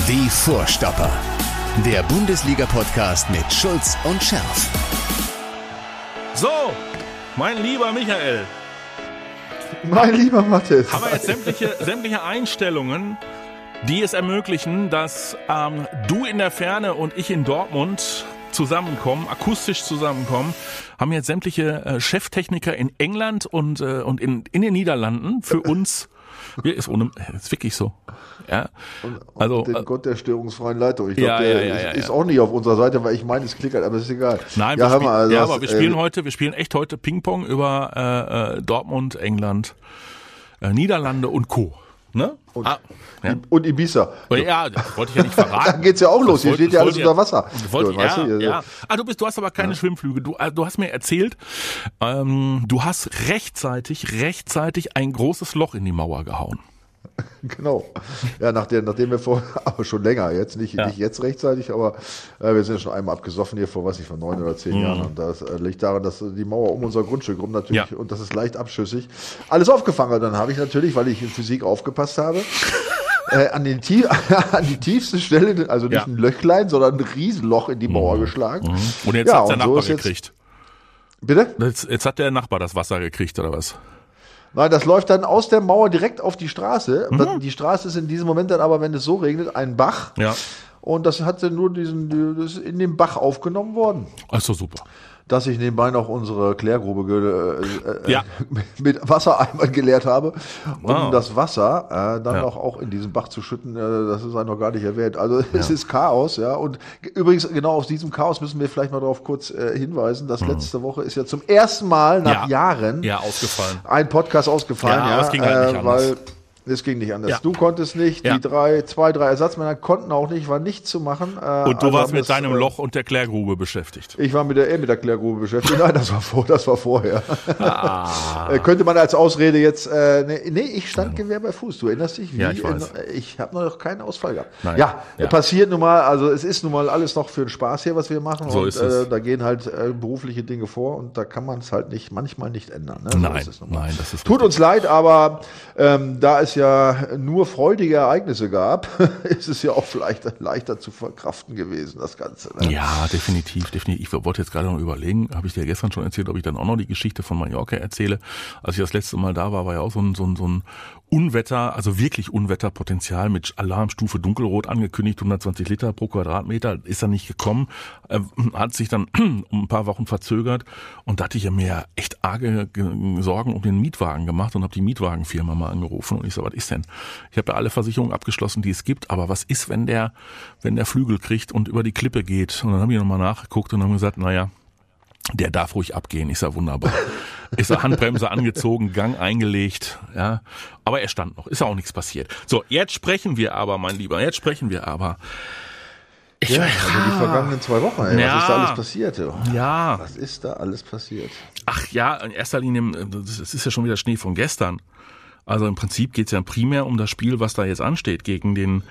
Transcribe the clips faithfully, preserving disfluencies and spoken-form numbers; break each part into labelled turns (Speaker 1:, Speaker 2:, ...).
Speaker 1: Die Vorstopper. Der Bundesliga-Podcast mit Schulz und Scherf.
Speaker 2: So, mein lieber Michael.
Speaker 3: Mein lieber Mathis.
Speaker 2: Haben wir jetzt sämtliche, sämtliche Einstellungen, die es ermöglichen, dass ähm, du in der Ferne und ich in Dortmund zusammenkommen, akustisch zusammenkommen, haben jetzt sämtliche äh, Cheftechniker in England und, äh, und in, in den Niederlanden für uns. Ist, ohne, ist wirklich so. Ja.
Speaker 3: Und, und
Speaker 2: also,
Speaker 3: den
Speaker 2: äh,
Speaker 3: Gott der störungsfreien Leitung. Ich
Speaker 2: ja,
Speaker 3: glaube, der
Speaker 2: ja, ja,
Speaker 3: ist,
Speaker 2: ja,
Speaker 3: ist
Speaker 2: ja.
Speaker 3: auch nicht auf unserer Seite, weil ich meine, es klickert, aber ist egal.
Speaker 2: Nein,
Speaker 3: ja,
Speaker 2: wir, spiel,
Speaker 3: mal, also
Speaker 2: ja
Speaker 3: das,
Speaker 2: aber wir spielen
Speaker 3: äh,
Speaker 2: heute, wir spielen echt heute Ping-Pong über äh, äh, Dortmund, England, äh, Niederlande und Co. Ne?
Speaker 3: Und,
Speaker 2: ah, ja.
Speaker 3: und Ibiza.
Speaker 2: Ja, das wollte ich ja nicht verraten.
Speaker 3: Da geht's ja auch los.
Speaker 2: Das
Speaker 3: Hier
Speaker 2: wollte-
Speaker 3: steht ja
Speaker 2: das
Speaker 3: alles
Speaker 2: wollte
Speaker 3: unter Wasser.
Speaker 2: Das wollte,
Speaker 3: So, weißt
Speaker 2: ja,
Speaker 3: du, hier-
Speaker 2: ja. Ah, du bist, du hast aber keine Schwimmflüge. Du, äh, du hast mir erzählt, ähm, du hast rechtzeitig, rechtzeitig ein großes Loch in die Mauer gehauen.
Speaker 3: Genau. Ja, nachdem, nachdem wir vor, aber schon länger, jetzt nicht,
Speaker 2: Ja.
Speaker 3: nicht jetzt rechtzeitig, aber äh, wir sind ja schon einmal abgesoffen hier vor, was ich, vor neun oder zehn
Speaker 2: Mhm.
Speaker 3: Jahren. Und das äh, liegt daran, dass die Mauer um unser Grundstück rum natürlich,
Speaker 2: Ja.
Speaker 3: und das ist leicht abschüssig, alles aufgefangen hat. Dann habe ich natürlich, weil ich in Physik aufgepasst habe, äh, an, den Tie- an die tiefste Stelle, also nicht
Speaker 2: Ja.
Speaker 3: ein Löchlein, sondern ein Riesenloch in die Mauer geschlagen.
Speaker 2: Und jetzt
Speaker 3: Ja,
Speaker 2: hat der
Speaker 3: und so
Speaker 2: Nachbar
Speaker 3: ist jetzt-
Speaker 2: gekriegt.
Speaker 3: Bitte?
Speaker 2: Jetzt, jetzt hat der Nachbar das Wasser gekriegt, oder was?
Speaker 3: Nein, das läuft dann aus der Mauer direkt auf die Straße.
Speaker 2: Mhm.
Speaker 3: Dann, die Straße ist in diesem Moment dann aber, wenn es so regnet, ein Bach.
Speaker 2: Ja.
Speaker 3: Und das hatte nur diesen, das ist in dem Bach aufgenommen worden.
Speaker 2: Also super.
Speaker 3: Dass ich nebenbei noch unsere Klärgrube ge, äh, äh,
Speaker 2: Ja.
Speaker 3: mit Wassereimern geleert habe, um
Speaker 2: Ah.
Speaker 3: das Wasser äh, dann
Speaker 2: Ja.
Speaker 3: noch auch in diesen Bach zu schütten. Äh, das ist noch gar nicht erwähnt. Also es ist Chaos, ja. Und g- übrigens, genau auf diesem Chaos müssen wir vielleicht mal darauf kurz äh, hinweisen, dass letzte Woche ist ja zum ersten Mal nach
Speaker 2: Mhm. Ja.
Speaker 3: Jahren
Speaker 2: Ja, ausgefallen.
Speaker 3: ein Podcast ausgefallen,
Speaker 2: Ja,
Speaker 3: ja,
Speaker 2: aber es ging halt nicht
Speaker 3: äh,
Speaker 2: anders.
Speaker 3: weil es ging nicht anders.
Speaker 2: Ja.
Speaker 3: Du konntest nicht,
Speaker 2: Ja.
Speaker 3: die drei, zwei, drei Ersatzmänner konnten auch nicht, war nichts zu machen. Äh,
Speaker 2: Und du
Speaker 3: also
Speaker 2: warst
Speaker 3: haben
Speaker 2: mit
Speaker 3: das,
Speaker 2: deinem
Speaker 3: äh,
Speaker 2: Loch und der Klärgrube beschäftigt.
Speaker 3: Ich war mit der, eh mit der Klärgrube beschäftigt. Nein, das war vor, das war vorher.
Speaker 2: Ah.
Speaker 3: Äh, Könnte man als Ausrede jetzt, äh, nee, nee, ich stand Gewehr bei Fuß. Du erinnerst dich? Wie
Speaker 2: Ja, ich weiß.
Speaker 3: In, ich habe noch keinen Ausfall gehabt.
Speaker 2: Nein.
Speaker 3: Ja,
Speaker 2: Ja.
Speaker 3: passiert nun mal, also es ist nun mal alles noch für den Spaß hier, was wir machen.
Speaker 2: So
Speaker 3: und
Speaker 2: ist es.
Speaker 3: Äh, da gehen halt äh, berufliche Dinge vor und da kann man es halt nicht, manchmal nicht ändern. Ne? So
Speaker 2: Nein,
Speaker 3: ist es nun mal.
Speaker 2: nein, das ist
Speaker 3: Tut
Speaker 2: richtig.
Speaker 3: uns leid, aber ähm, da es ja nur freudige Ereignisse gab, ist es ja auch vielleicht leichter zu verkraften gewesen, das Ganze. Ne?
Speaker 2: Ja, definitiv, definitiv. Ich wollte jetzt gerade noch überlegen, habe ich dir gestern schon erzählt, ob ich dann auch noch die Geschichte von Mallorca erzähle. Als ich das letzte Mal da war, war ja auch so ein, so ein, so ein Unwetter, also wirklich Unwetterpotenzial mit Alarmstufe dunkelrot angekündigt, hundertzwanzig Liter pro Quadratmeter, ist dann nicht gekommen, äh, hat sich dann um ein paar Wochen verzögert und da hatte ich ja mir echt arge Ge- Sorgen um den Mietwagen gemacht und habe die Mietwagenfirma mal angerufen und ich so, was ist denn? Ich habe ja alle Versicherungen abgeschlossen, die es gibt, aber was ist, wenn der, wenn der Flügel kriegt und über die Klippe geht? Und dann habe ich nochmal nachgeguckt und haben gesagt, naja, der darf ruhig abgehen, ist ja wunderbar. Ist ja Handbremse angezogen, Gang eingelegt, ja. Aber er stand noch, ist ja auch nichts passiert. So, jetzt sprechen wir aber, mein Lieber, jetzt sprechen wir aber. Ich,
Speaker 3: Ja, also die vergangenen zwei Wochen, ey,
Speaker 2: Ja.
Speaker 3: was ist da alles passiert? ey?
Speaker 2: ja,
Speaker 3: Was ist da alles passiert?
Speaker 2: ach ja, in erster Linie, das ist ja schon wieder Schnee von gestern. Also im Prinzip geht's ja primär um das Spiel, was da jetzt ansteht, gegen den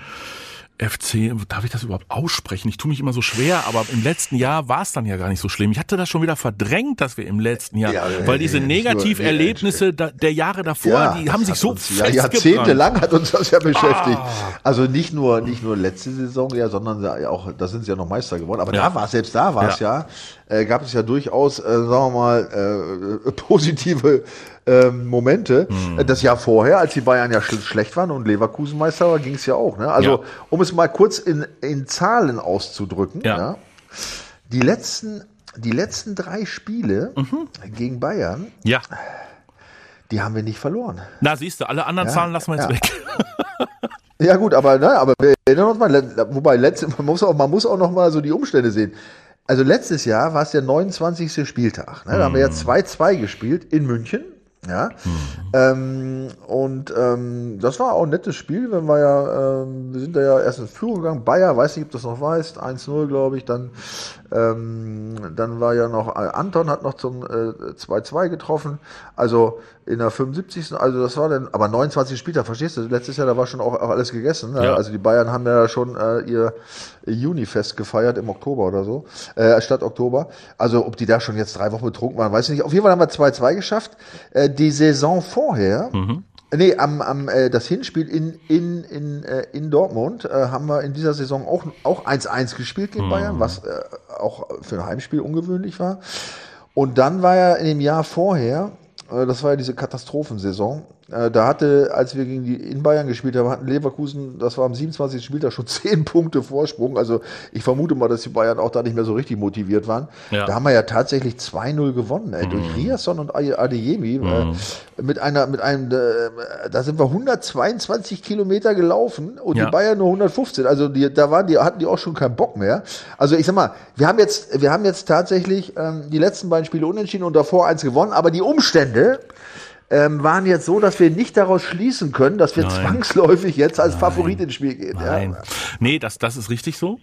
Speaker 2: F C, darf ich das überhaupt aussprechen? Ich tue mich immer so schwer, aber im letzten Jahr war es dann ja gar nicht so schlimm. Ich hatte das schon wieder verdrängt, dass wir im letzten Jahr,
Speaker 3: Ja,
Speaker 2: weil diese
Speaker 3: nicht nur-
Speaker 2: Negativerlebnisse da- der Jahre davor, die haben
Speaker 3: das
Speaker 2: sich
Speaker 3: hat
Speaker 2: so
Speaker 3: uns, ja,
Speaker 2: festgebrannt.
Speaker 3: jahrzehntelang hat uns das ja beschäftigt. Also nicht nur nicht nur letzte Saison, ja, sondern ja auch, da sind sie ja noch Meister geworden. Aber
Speaker 2: Ja.
Speaker 3: da war es, selbst da war es ja, äh, gab es ja durchaus, äh, sagen wir mal, äh, positive ähm, Momente.
Speaker 2: Hm.
Speaker 3: Das Jahr vorher, als die Bayern ja schl- schlecht waren und Leverkusen Meister war, ging es ja auch. Ne? Also
Speaker 2: Ja.
Speaker 3: um es mal kurz in, in Zahlen auszudrücken,
Speaker 2: Ja.
Speaker 3: ja, die letzten die letzten drei Spiele
Speaker 2: Mhm.
Speaker 3: gegen Bayern,
Speaker 2: Ja,
Speaker 3: die haben wir nicht verloren.
Speaker 2: na siehst du, alle anderen
Speaker 3: Ja,
Speaker 2: Zahlen lassen wir jetzt
Speaker 3: ja.
Speaker 2: weg.
Speaker 3: Ja gut, aber ne, aber wir erinnern uns mal, le- wobei letzte, man muss auch, man muss auch noch mal so die Umstände sehen. Also letztes Jahr war es der neunundzwanzigste Spieltag. Ne? Da haben wir ja zwei zwei gespielt in München. Ja. Ähm, und ähm, das war auch ein nettes Spiel, wenn wir ja, ähm, wir sind da ja erst in Führung gegangen. Bayer, weiß nicht, ob du das noch weißt, eins null, glaube ich. Dann, ähm, dann war ja noch, äh, Anton hat noch zum äh, zwei zwei getroffen. Also in der fünfundsiebzigsten Also das war dann, aber neunundzwanzig Spieltag, verstehst du? Letztes Jahr, da war schon auch, auch alles gegessen. Ne?
Speaker 2: Ja.
Speaker 3: Also die Bayern haben ja schon äh, ihr Junifest gefeiert im Oktober oder so, äh, statt Oktober. Also ob die da schon jetzt drei Wochen betrunken waren, weiß ich nicht. Auf jeden Fall haben wir zwei zwei geschafft. Äh, die Saison vorher,
Speaker 2: Mhm.
Speaker 3: Nee, am, am äh, das Hinspiel in, in, in, äh, in Dortmund äh, haben wir in dieser Saison auch, auch eins eins gespielt gegen Bayern, was äh, auch für ein Heimspiel ungewöhnlich war. Und dann war ja in dem Jahr vorher, äh, das war ja diese Katastrophensaison, äh, da hatte, als wir gegen die in Bayern gespielt haben, hatten Leverkusen, das war am siebenundzwanzigsten Spieltag, schon zehn Punkte Vorsprung. Also ich vermute mal, dass die Bayern auch da nicht mehr so richtig motiviert waren. Ja. Da haben wir ja tatsächlich zwei null gewonnen, ey, mhm. durch Riasson und Adeyemi. Mhm. Äh, mit einer, mit einem, äh, da sind wir hundertzweiundzwanzig Kilometer gelaufen und ja. die Bayern nur hundertfünfzehn. Also die, da waren die, hatten die auch schon keinen Bock mehr. Also ich sag mal, wir haben jetzt, wir haben jetzt tatsächlich ähm, die letzten beiden Spiele unentschieden und davor eins gewonnen, aber die Umstände ähm, waren jetzt so, dass wir nicht daraus schließen können, dass wir Nein. zwangsläufig jetzt als Nein. Favorit ins Spiel gehen.
Speaker 2: Nein.
Speaker 3: Ja.
Speaker 2: Nee, das, das ist richtig so.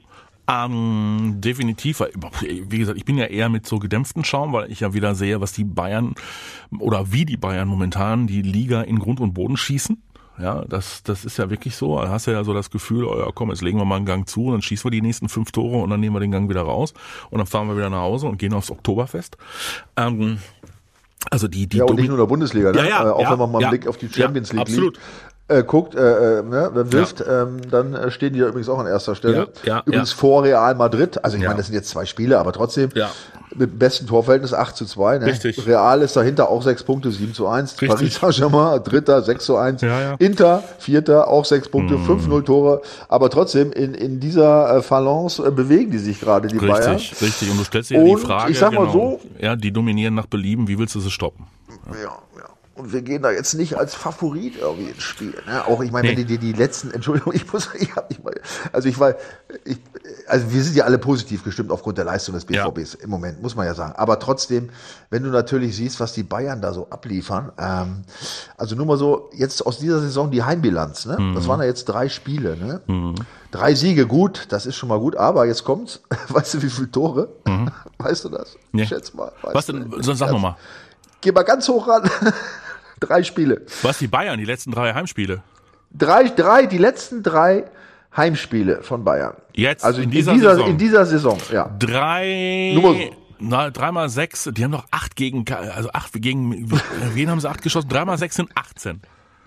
Speaker 2: Ähm, definitiv. Wie gesagt, ich bin ja eher mit so gedämpften Schaum, weil ich ja wieder sehe, was die Bayern oder wie die Bayern momentan die Liga in Grund und Boden schießen. Ja, das, das ist ja wirklich so. Da hast du ja so das Gefühl, oh ja, komm, jetzt legen wir mal einen Gang zu und dann schießen wir die nächsten fünf Tore und dann nehmen wir den Gang wieder raus und dann fahren wir wieder nach Hause und gehen aufs Oktoberfest. Ähm, Also die, die
Speaker 3: ja, und nicht nur in der Bundesliga, ne?
Speaker 2: Ja, ja,
Speaker 3: äh, auch
Speaker 2: ja,
Speaker 3: wenn man mal einen
Speaker 2: ja,
Speaker 3: Blick auf die Champions
Speaker 2: ja,
Speaker 3: League
Speaker 2: absolut.
Speaker 3: Äh, guckt, äh, ne, dann wirft, ja. ähm, dann äh, stehen die ja übrigens auch an erster Stelle.
Speaker 2: Ja, ja,
Speaker 3: übrigens
Speaker 2: ja.
Speaker 3: vor Real Madrid. Also ich
Speaker 2: Ja.
Speaker 3: meine, das sind jetzt zwei Spiele, aber trotzdem
Speaker 2: Ja.
Speaker 3: mit dem besten Torverhältnis acht zu zwei. Ne?
Speaker 2: Richtig.
Speaker 3: Real ist dahinter auch sechs Punkte, sieben zu eins.
Speaker 2: Richtig.
Speaker 3: Paris Saint-Germain, Dritter, sechs zu eins.
Speaker 2: Ja, ja.
Speaker 3: Inter, Vierter, auch sechs Punkte,
Speaker 2: Mm.
Speaker 3: fünf null Tore. Aber trotzdem, in, in dieser äh, Phalanx äh, bewegen die sich gerade, die
Speaker 2: Richtig,
Speaker 3: Bayern.
Speaker 2: richtig. Und du stellst dir ja
Speaker 3: Und
Speaker 2: die Frage,
Speaker 3: ich sag mal
Speaker 2: genau,
Speaker 3: so,
Speaker 2: ja, die dominieren nach Belieben, wie willst du sie stoppen?
Speaker 3: Ja, ja. Und wir gehen da jetzt nicht als Favorit irgendwie ins Spiel. Ne? Auch, ich meine,
Speaker 2: Nee.
Speaker 3: wenn du dir die letzten, Entschuldigung, ich muss, ich hab nicht mal, also ich war, ich, also wir sind ja alle positiv gestimmt aufgrund der Leistung des B V Bs ja. im Moment, muss man ja sagen. Aber trotzdem, wenn du natürlich siehst, was die Bayern da so abliefern, ähm, also nur mal so, jetzt aus dieser Saison die Heimbilanz, ne? Mhm. Das waren ja jetzt drei Spiele, ne? Mhm. Drei Siege, gut, das ist schon mal gut, aber jetzt kommt's, weißt du, wie viele Tore? Mhm. Weißt du das?
Speaker 2: Nee.
Speaker 3: Schätz mal.
Speaker 2: Was denn, so, sag noch mal.
Speaker 3: Geh mal ganz hoch ran. Drei Spiele.
Speaker 2: Was, die Bayern, die letzten drei Heimspiele?
Speaker 3: Drei, drei, die letzten drei Heimspiele von Bayern.
Speaker 2: Jetzt,
Speaker 3: also
Speaker 2: in dieser,
Speaker 3: in dieser
Speaker 2: Saison?
Speaker 3: In dieser Saison, ja.
Speaker 2: Drei,
Speaker 3: Nur so.
Speaker 2: na, dreimal sechs, die haben doch acht gegen, also acht gegen, wen haben sie acht geschossen? Dreimal sechs sind achtzehn.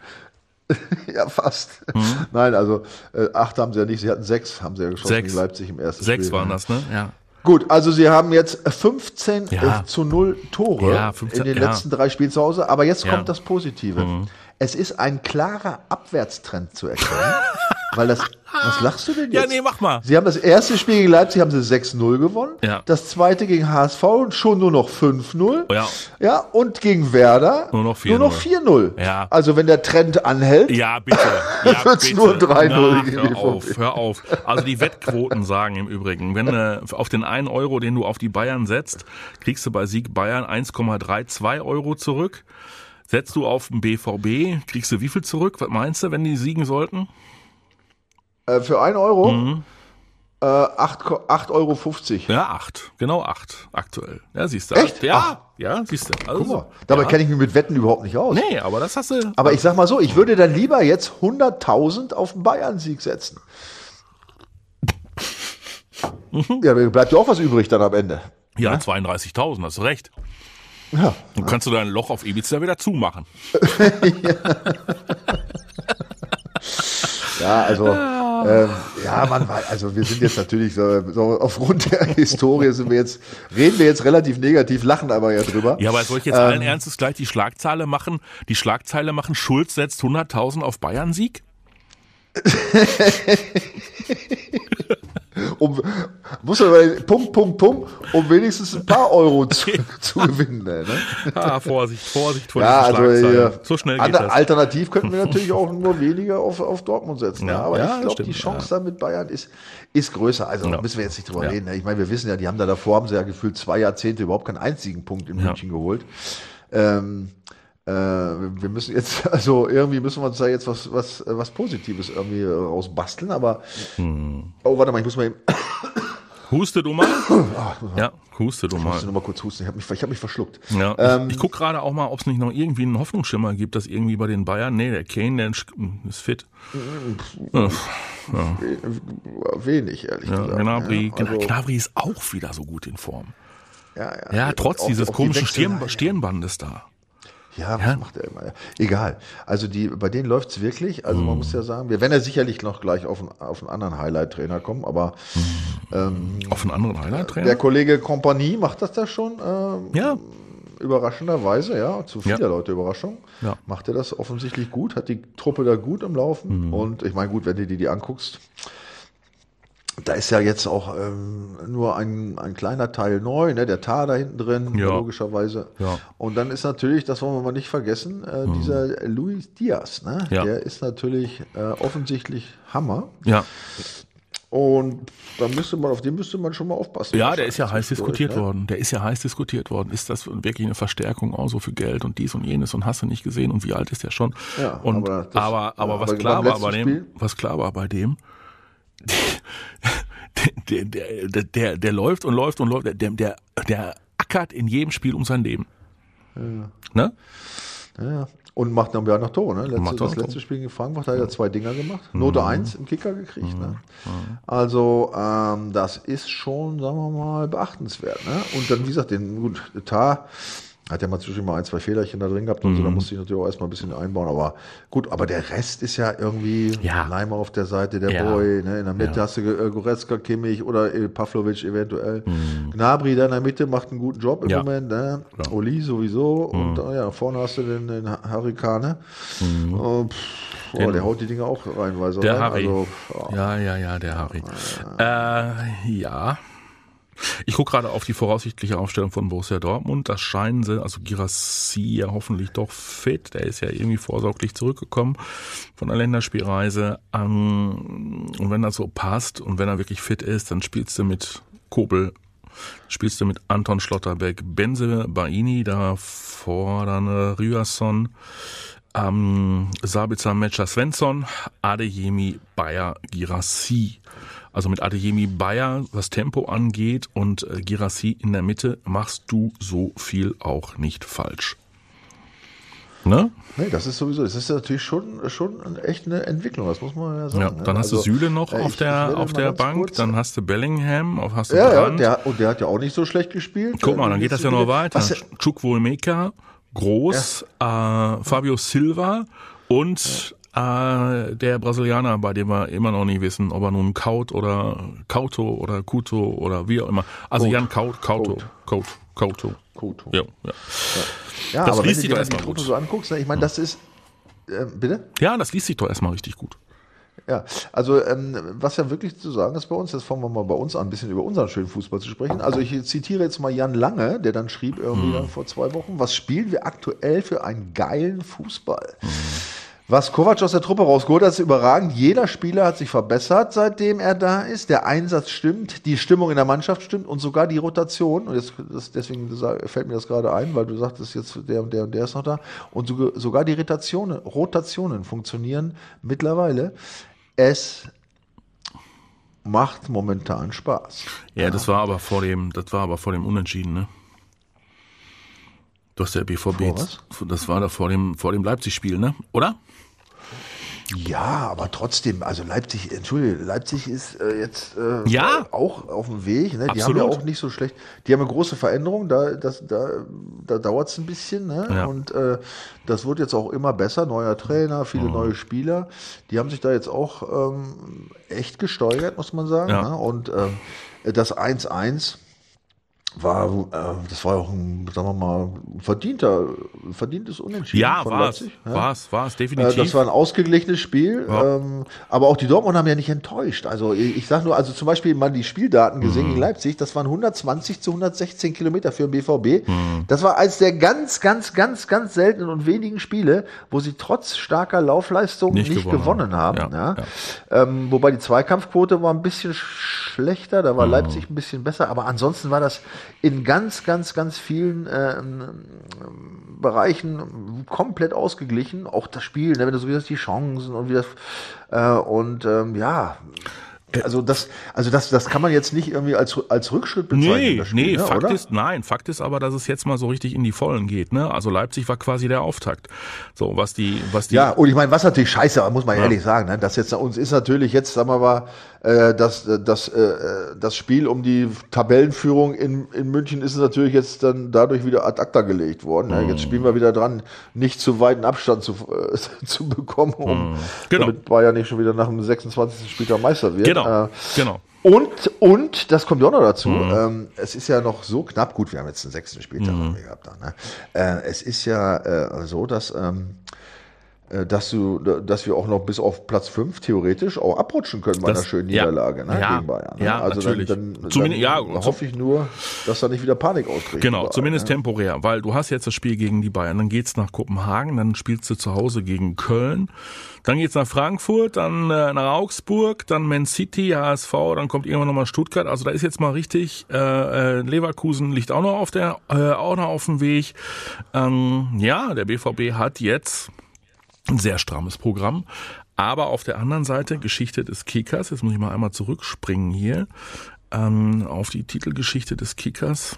Speaker 3: Ja, fast.
Speaker 2: Mhm.
Speaker 3: Nein, also äh, acht haben sie ja nicht, sie hatten sechs, haben sie ja geschossen
Speaker 2: Sechs.
Speaker 3: gegen Leipzig im ersten
Speaker 2: Sechs
Speaker 3: Spiel.
Speaker 2: waren das, ne? Ja.
Speaker 3: Gut, also sie haben jetzt fünfzehn
Speaker 2: Ja.
Speaker 3: äh, zu null Tore
Speaker 2: Ja, fünfzehn,
Speaker 3: in den
Speaker 2: ja.
Speaker 3: letzten drei Spielen zu Hause. Aber jetzt
Speaker 2: Ja.
Speaker 3: kommt das Positive.
Speaker 2: Mhm.
Speaker 3: Es ist ein klarer Abwärtstrend zu erkennen. Weil das, was lachst du denn jetzt?
Speaker 2: Ja, nee, mach mal.
Speaker 3: Sie haben das erste Spiel gegen Leipzig haben sie sechs null gewonnen.
Speaker 2: Ja.
Speaker 3: Das zweite gegen H S V schon nur noch fünf null.
Speaker 2: Ja.
Speaker 3: Ja, und gegen Werder
Speaker 2: Nur noch vier null.
Speaker 3: Nur noch vier null.
Speaker 2: Ja.
Speaker 3: Also wenn der Trend anhält,
Speaker 2: Ja, bitte. Ja,
Speaker 3: wird's
Speaker 2: bitte.
Speaker 3: nur drei null
Speaker 2: Na,
Speaker 3: gegen
Speaker 2: hör
Speaker 3: die
Speaker 2: auf,
Speaker 3: VfB.
Speaker 2: hör auf. Also die Wettquoten sagen im Übrigen, wenn du auf den einen Euro, den du auf die Bayern setzt, kriegst du bei Sieg Bayern eins Komma dreiunddreißig Euro zurück. Setzt du auf den B V B, kriegst du wie viel zurück? Was meinst du, wenn die siegen sollten?
Speaker 3: äh, für ein Euro
Speaker 2: Mhm.
Speaker 3: äh, acht Euro fünfzig.
Speaker 2: Ja, acht. Genau acht aktuell. Ja, siehst du.
Speaker 3: Echt?
Speaker 2: Ja,
Speaker 3: Ach.
Speaker 2: ja, siehst du. Also,
Speaker 3: Guck mal, dabei
Speaker 2: ja.
Speaker 3: kenne ich mich mit Wetten überhaupt nicht aus.
Speaker 2: Nee, aber das hast du.
Speaker 3: Aber ich sag mal so, ich würde dann lieber jetzt hunderttausend auf den Bayern-Sieg setzen.
Speaker 2: Mhm.
Speaker 3: Ja, da bleibt ja auch was übrig dann am Ende.
Speaker 2: Ja, zweiunddreißigtausend, hast du recht.
Speaker 3: Ja.
Speaker 2: Dann kannst du dein Loch auf Ibiza wieder zumachen.
Speaker 3: Ja, also, ähm, ja, man, also wir sind jetzt natürlich so, so aufgrund der Historie sind wir jetzt, reden wir jetzt relativ negativ, lachen aber ja drüber.
Speaker 2: Ja, aber soll ich jetzt
Speaker 3: Ähm,
Speaker 2: allen Ernstes gleich die Schlagzeile machen? Die Schlagzeile machen, Schulz setzt hunderttausend auf Bayern-Sieg?
Speaker 3: Um, muss aber Punkt, Punkt, Punkt, um wenigstens ein paar Euro zu, zu gewinnen. Ne?
Speaker 2: Ah, Vorsicht, Vorsicht vor
Speaker 3: Ja,
Speaker 2: diesen
Speaker 3: also
Speaker 2: Schlagzeilen.
Speaker 3: hier,
Speaker 2: So schnell geht
Speaker 3: ander-
Speaker 2: das.
Speaker 3: alternativ könnten wir natürlich auch nur weniger auf, auf Dortmund setzen.
Speaker 2: Ja,
Speaker 3: Ja, aber
Speaker 2: ja,
Speaker 3: ich glaube,
Speaker 2: stimmt,
Speaker 3: die Chance
Speaker 2: ja.
Speaker 3: da mit Bayern ist, ist größer. Also
Speaker 2: Ja.
Speaker 3: müssen wir jetzt nicht drüber
Speaker 2: Ja.
Speaker 3: reden. Ne? Ich meine, wir wissen ja, die haben da davor, haben sie ja gefühlt zwei Jahrzehnte überhaupt keinen einzigen Punkt in
Speaker 2: Ja.
Speaker 3: München geholt. Ähm, äh, wir müssen jetzt, also irgendwie müssen wir uns da jetzt was, was, was Positives irgendwie rausbasteln, aber
Speaker 2: Hm.
Speaker 3: oh, warte mal, ich muss mal eben,
Speaker 2: Huste du mal? Ja, huste du
Speaker 3: ich muss
Speaker 2: mal.
Speaker 3: nur mal kurz husten, ich habe mich, ich hab mich verschluckt.
Speaker 2: Ja,
Speaker 3: Ähm,
Speaker 2: ich ich gucke gerade auch mal, ob es nicht noch irgendwie einen Hoffnungsschimmer gibt, dass irgendwie bei den Bayern, nee, der Kane, der ist fit. Ja,
Speaker 3: Wenig, ehrlich
Speaker 2: ja,
Speaker 3: gesagt.
Speaker 2: Gnabry,
Speaker 3: Ja, also-
Speaker 2: Gnabry ist auch wieder so gut in Form.
Speaker 3: Ja, ja.
Speaker 2: Ja,
Speaker 3: Und
Speaker 2: trotz
Speaker 3: auch-
Speaker 2: dieses
Speaker 3: auch die
Speaker 2: komischen
Speaker 3: Wechsel-
Speaker 2: Stirn, Stirnbandes da.
Speaker 3: Ja, was
Speaker 2: Ja.
Speaker 3: macht er immer? Egal. Also die, bei denen läuft's wirklich. Also man muss ja sagen, wir werden ja sicherlich noch gleich auf einen, auf einen anderen Highlight-Trainer kommen, aber ähm,
Speaker 2: Auf einen anderen Highlight-Trainer?
Speaker 3: der Kollege Kompanie macht das da schon ähm,
Speaker 2: Ja.
Speaker 3: überraschenderweise, ja, zu vieler
Speaker 2: Ja.
Speaker 3: Leute Überraschung.
Speaker 2: Ja.
Speaker 3: Macht er das offensichtlich gut, hat die Truppe da gut im Laufen. Und ich meine, gut, wenn du dir die anguckst, da ist ja jetzt auch ähm, nur ein, ein kleiner Teil neu, ne? Der Tar da hinten drin,
Speaker 2: Ja.
Speaker 3: logischerweise.
Speaker 2: Ja.
Speaker 3: Und dann ist natürlich, das wollen wir mal nicht vergessen, äh, dieser Luis Diaz, ne?
Speaker 2: Ja.
Speaker 3: Der ist natürlich äh, offensichtlich Hammer.
Speaker 2: Ja.
Speaker 3: Und da müsste man, auf den müsste man schon mal aufpassen.
Speaker 2: Ja, der ist ja heiß
Speaker 3: Zwischendurch,
Speaker 2: diskutiert
Speaker 3: ne?
Speaker 2: worden. Der ist ja heiß diskutiert worden. Ist das wirklich eine Verstärkung auch so für Geld und dies und jenes und hast du nicht gesehen und wie alt ist der schon?
Speaker 3: Ja,
Speaker 2: und,
Speaker 3: aber das-
Speaker 2: aber, aber,
Speaker 3: ja,
Speaker 2: was
Speaker 3: aber
Speaker 2: klar
Speaker 3: beim
Speaker 2: war
Speaker 3: letzten
Speaker 2: bei dem,
Speaker 3: Spiel-
Speaker 2: was klar war bei dem, der, der, der, der, der läuft und läuft und läuft, der, der, der ackert in jedem Spiel um sein Leben. Ne?
Speaker 3: Ja, und macht dann ja noch Tore. Ne? Letzte,
Speaker 2: Macht auch
Speaker 3: das
Speaker 2: Tore.
Speaker 3: letzte Spiel gegen Frankfurt hat er zwei Dinger gemacht. Note eins im Kicker gekriegt. Ne? Also ähm, das ist schon, sagen wir mal, beachtenswert. Ne? Und dann, wie gesagt, den gut, Tar hat ja mal zwischen mal ein, zwei Fehlerchen da drin gehabt und so, da musste ich natürlich auch erstmal ein bisschen einbauen. Aber gut, aber der Rest ist ja irgendwie
Speaker 2: Ja.
Speaker 3: Leimer auf der Seite, der
Speaker 2: Ja.
Speaker 3: Boy, ne? In der Mitte
Speaker 2: Ja.
Speaker 3: hast du äh, Goretzka, Kimmich oder äh, Pavlovic eventuell. Gnabry da in der Mitte macht einen guten Job im
Speaker 2: Ja.
Speaker 3: Moment. Ne?
Speaker 2: Klar.
Speaker 3: Oli sowieso. Und äh, ja, vorne hast du den, den Hurricane. Oh, pff, boah,
Speaker 2: Den-
Speaker 3: der haut die Dinger auch reinweise
Speaker 2: Der
Speaker 3: rein.
Speaker 2: Harry.
Speaker 3: Also, oh.
Speaker 2: Ja, ja, ja, der Harry. Äh, ja. Ich gucke gerade auf die voraussichtliche Aufstellung von Borussia Dortmund. Das scheinen sie, also Guirassy ja hoffentlich doch fit. Der ist ja irgendwie vorsorglich zurückgekommen von der Länderspielreise. Ähm, und wenn das so passt und wenn er wirklich fit ist, dann spielst du mit Kobel, spielst du mit Anton Schlotterbeck, Benze Baini, davor dann äh, Ryerson, ähm, Sabitzer, Metscher, Svensson, Adeyemi, Bayer, Guirassy. Also mit Adeyemi, Bayer, was Tempo angeht, und äh, Guirassy in der Mitte, machst du so viel auch nicht falsch. Ne?
Speaker 3: Nee, das ist sowieso, das ist natürlich schon, schon echt eine Entwicklung, das muss man ja sagen.
Speaker 2: Ja,
Speaker 3: ne?
Speaker 2: dann hast du
Speaker 3: Also,
Speaker 2: Süle noch
Speaker 3: äh,
Speaker 2: auf
Speaker 3: ich- ich
Speaker 2: der
Speaker 3: werde
Speaker 2: auf
Speaker 3: mal
Speaker 2: der
Speaker 3: ganz
Speaker 2: Bank,
Speaker 3: kurz-
Speaker 2: dann hast du Bellingham, auf hast du
Speaker 3: Ja, ja,
Speaker 2: Brandt.
Speaker 3: der, und der hat ja auch nicht so schlecht gespielt.
Speaker 2: Guck mal,
Speaker 3: Äh,
Speaker 2: dann geht das ja noch weiter.
Speaker 3: Was,
Speaker 2: Chukwuemeka, Groß, äh, Fabio Silva und äh, der Brasilianer, bei dem wir immer noch nicht wissen, ob er nun Kaut oder Kauto oder Kuto oder wie auch immer. Also
Speaker 3: Kaut.
Speaker 2: Jan Kaut, Kauto,
Speaker 3: Kaut.
Speaker 2: Kaut, Kauto.
Speaker 3: Couto.
Speaker 2: Ja, ja.
Speaker 3: Ja,
Speaker 2: Das
Speaker 3: aber
Speaker 2: liest
Speaker 3: wenn
Speaker 2: sich
Speaker 3: du
Speaker 2: doch
Speaker 3: dir die
Speaker 2: erstmal
Speaker 3: Truppe
Speaker 2: gut.
Speaker 3: so anguckst, ne, ich meine, das ist, äh, bitte?
Speaker 2: ja, das liest sich doch erstmal richtig gut.
Speaker 3: Ja, also ähm, was ja wirklich zu sagen ist bei uns, jetzt fangen wir mal bei uns an, ein bisschen über unseren schönen Fußball zu sprechen. Also ich zitiere jetzt mal Jan Lange, der dann schrieb irgendwie dann vor zwei Wochen, was spielen wir aktuell für einen geilen Fußball? Was Kovac aus der Truppe rausgeholt hat, ist überragend. Jeder Spieler hat sich verbessert, seitdem er da ist. Der Einsatz stimmt, die Stimmung in der Mannschaft stimmt und sogar die Rotation. Und jetzt, das, deswegen sag- fällt mir das gerade ein, weil du sagtest jetzt, der und der und der ist noch da. Und sogar, sogar die Rotationen, Rotationen funktionieren mittlerweile. Es macht momentan Spaß.
Speaker 2: Ja, das war aber vor dem, das war aber vor dem Unentschieden, ne? Du hast der B V B,
Speaker 3: Vor was?
Speaker 2: das war da vor dem, vor dem Leipzig-Spiel, ne? Oder?
Speaker 3: Ja, aber trotzdem, also Leipzig, entschuldige, Leipzig ist äh, jetzt äh,
Speaker 2: Ja.
Speaker 3: auch auf dem Weg. Ne? Die
Speaker 2: Absolut.
Speaker 3: haben ja auch nicht so schlecht. Die haben eine große Veränderung, da, das, da, da dauert es ein bisschen. Ne?
Speaker 2: Ja.
Speaker 3: Und äh, das wird jetzt auch immer besser. Neuer Trainer, viele neue Spieler. Die haben sich da jetzt auch ähm, echt gesteigert, muss man sagen.
Speaker 2: Ja.
Speaker 3: Ne? Und ähm, das eins eins war, äh, das war auch ein, sagen wir mal, verdienter, verdientes Unentschieden
Speaker 2: Ja,
Speaker 3: von
Speaker 2: war es,
Speaker 3: Leipzig. Ja?
Speaker 2: war es, war es,
Speaker 3: Äh,
Speaker 2: definitiv.
Speaker 3: Das war ein ausgeglichenes Spiel,
Speaker 2: Ja.
Speaker 3: ähm, aber auch die Dortmund haben ja nicht enttäuscht. Also ich, ich sage nur, also zum Beispiel mal die Spieldaten gesehen
Speaker 2: Mhm.
Speaker 3: in Leipzig, das waren hundertzwanzig zu hundertsechzehn Kilometer für den B V B.
Speaker 2: Mhm.
Speaker 3: Das war eines der ganz, ganz, ganz, ganz seltenen und wenigen Spiele, wo sie trotz starker Laufleistung nicht,
Speaker 2: Nicht
Speaker 3: gewonnen,
Speaker 2: gewonnen
Speaker 3: haben.
Speaker 2: haben.
Speaker 3: Ja,
Speaker 2: Ja,
Speaker 3: Ähm, wobei die Zweikampfquote war ein bisschen schlechter, da war
Speaker 2: Mhm.
Speaker 3: Leipzig ein bisschen besser, aber ansonsten war das in ganz, ganz, ganz vielen ähm, Bereichen komplett ausgeglichen. Auch das Spiel, ne, wenn du so wie das die Chancen und wie das äh, und ähm, ja, Also das, also das, das kann man jetzt nicht irgendwie als, als Rückschritt bezeichnen.
Speaker 2: Nee,
Speaker 3: das Spiel,
Speaker 2: nee,
Speaker 3: ne,
Speaker 2: Fakt
Speaker 3: oder?
Speaker 2: ist, nein, Fakt ist aber, dass es jetzt mal so richtig in die Vollen geht, ne? Also Leipzig war quasi der Auftakt. So, was die, was die.
Speaker 3: Ja, und ich meine, was natürlich scheiße, muss man
Speaker 2: Ja.
Speaker 3: ehrlich sagen, ne? Das jetzt uns ist natürlich jetzt, sagen wir mal, äh, das, das, äh, das Spiel um die Tabellenführung in, in München ist natürlich jetzt dann dadurch wieder ad acta gelegt worden. Ne? Jetzt spielen wir wieder dran, nicht zu weiten Abstand zu, äh, zu bekommen, um
Speaker 2: Genau.
Speaker 3: damit Bayern nicht schon wieder nach dem sechsundzwanzigsten Spieltag Meister wird.
Speaker 2: Genau,
Speaker 3: Äh,
Speaker 2: genau.
Speaker 3: Und, und, das kommt ja auch noch dazu, mhm. ähm, es ist ja noch so knapp, gut, wir haben jetzt den sechsten Spieltag mhm. gehabt, da, ne? äh, es ist ja äh, so, dass, ähm, äh, dass du, dass wir auch noch bis auf Platz fünf theoretisch auch abrutschen können bei
Speaker 2: Das-
Speaker 3: einer schönen
Speaker 2: ja.
Speaker 3: Niederlage, ne,
Speaker 2: Ja.
Speaker 3: gegen Bayern. Ne?
Speaker 2: Ja,
Speaker 3: also
Speaker 2: natürlich.
Speaker 3: dann, dann,
Speaker 2: Zumindest- ja,
Speaker 3: dann
Speaker 2: und
Speaker 3: hoffe ich nur, dass da nicht wieder Panik ausbricht.
Speaker 2: Genau,
Speaker 3: überall,
Speaker 2: zumindest
Speaker 3: ne?
Speaker 2: temporär, weil du hast jetzt das Spiel gegen die Bayern, dann geht's nach Kopenhagen, dann spielst du zu Hause gegen Köln, dann geht's nach Frankfurt, dann äh, nach Augsburg, dann Man City, H S V, dann kommt irgendwann nochmal Stuttgart. Also da ist jetzt mal richtig, äh, äh, Leverkusen liegt auch noch auf der, äh, auch noch auf dem Weg. Ähm, ja, der B V B hat jetzt ein sehr strammes Programm. Aber auf der anderen Seite Geschichte des Kickers, jetzt muss ich mal einmal zurückspringen hier, ähm, auf die Titelgeschichte des Kickers.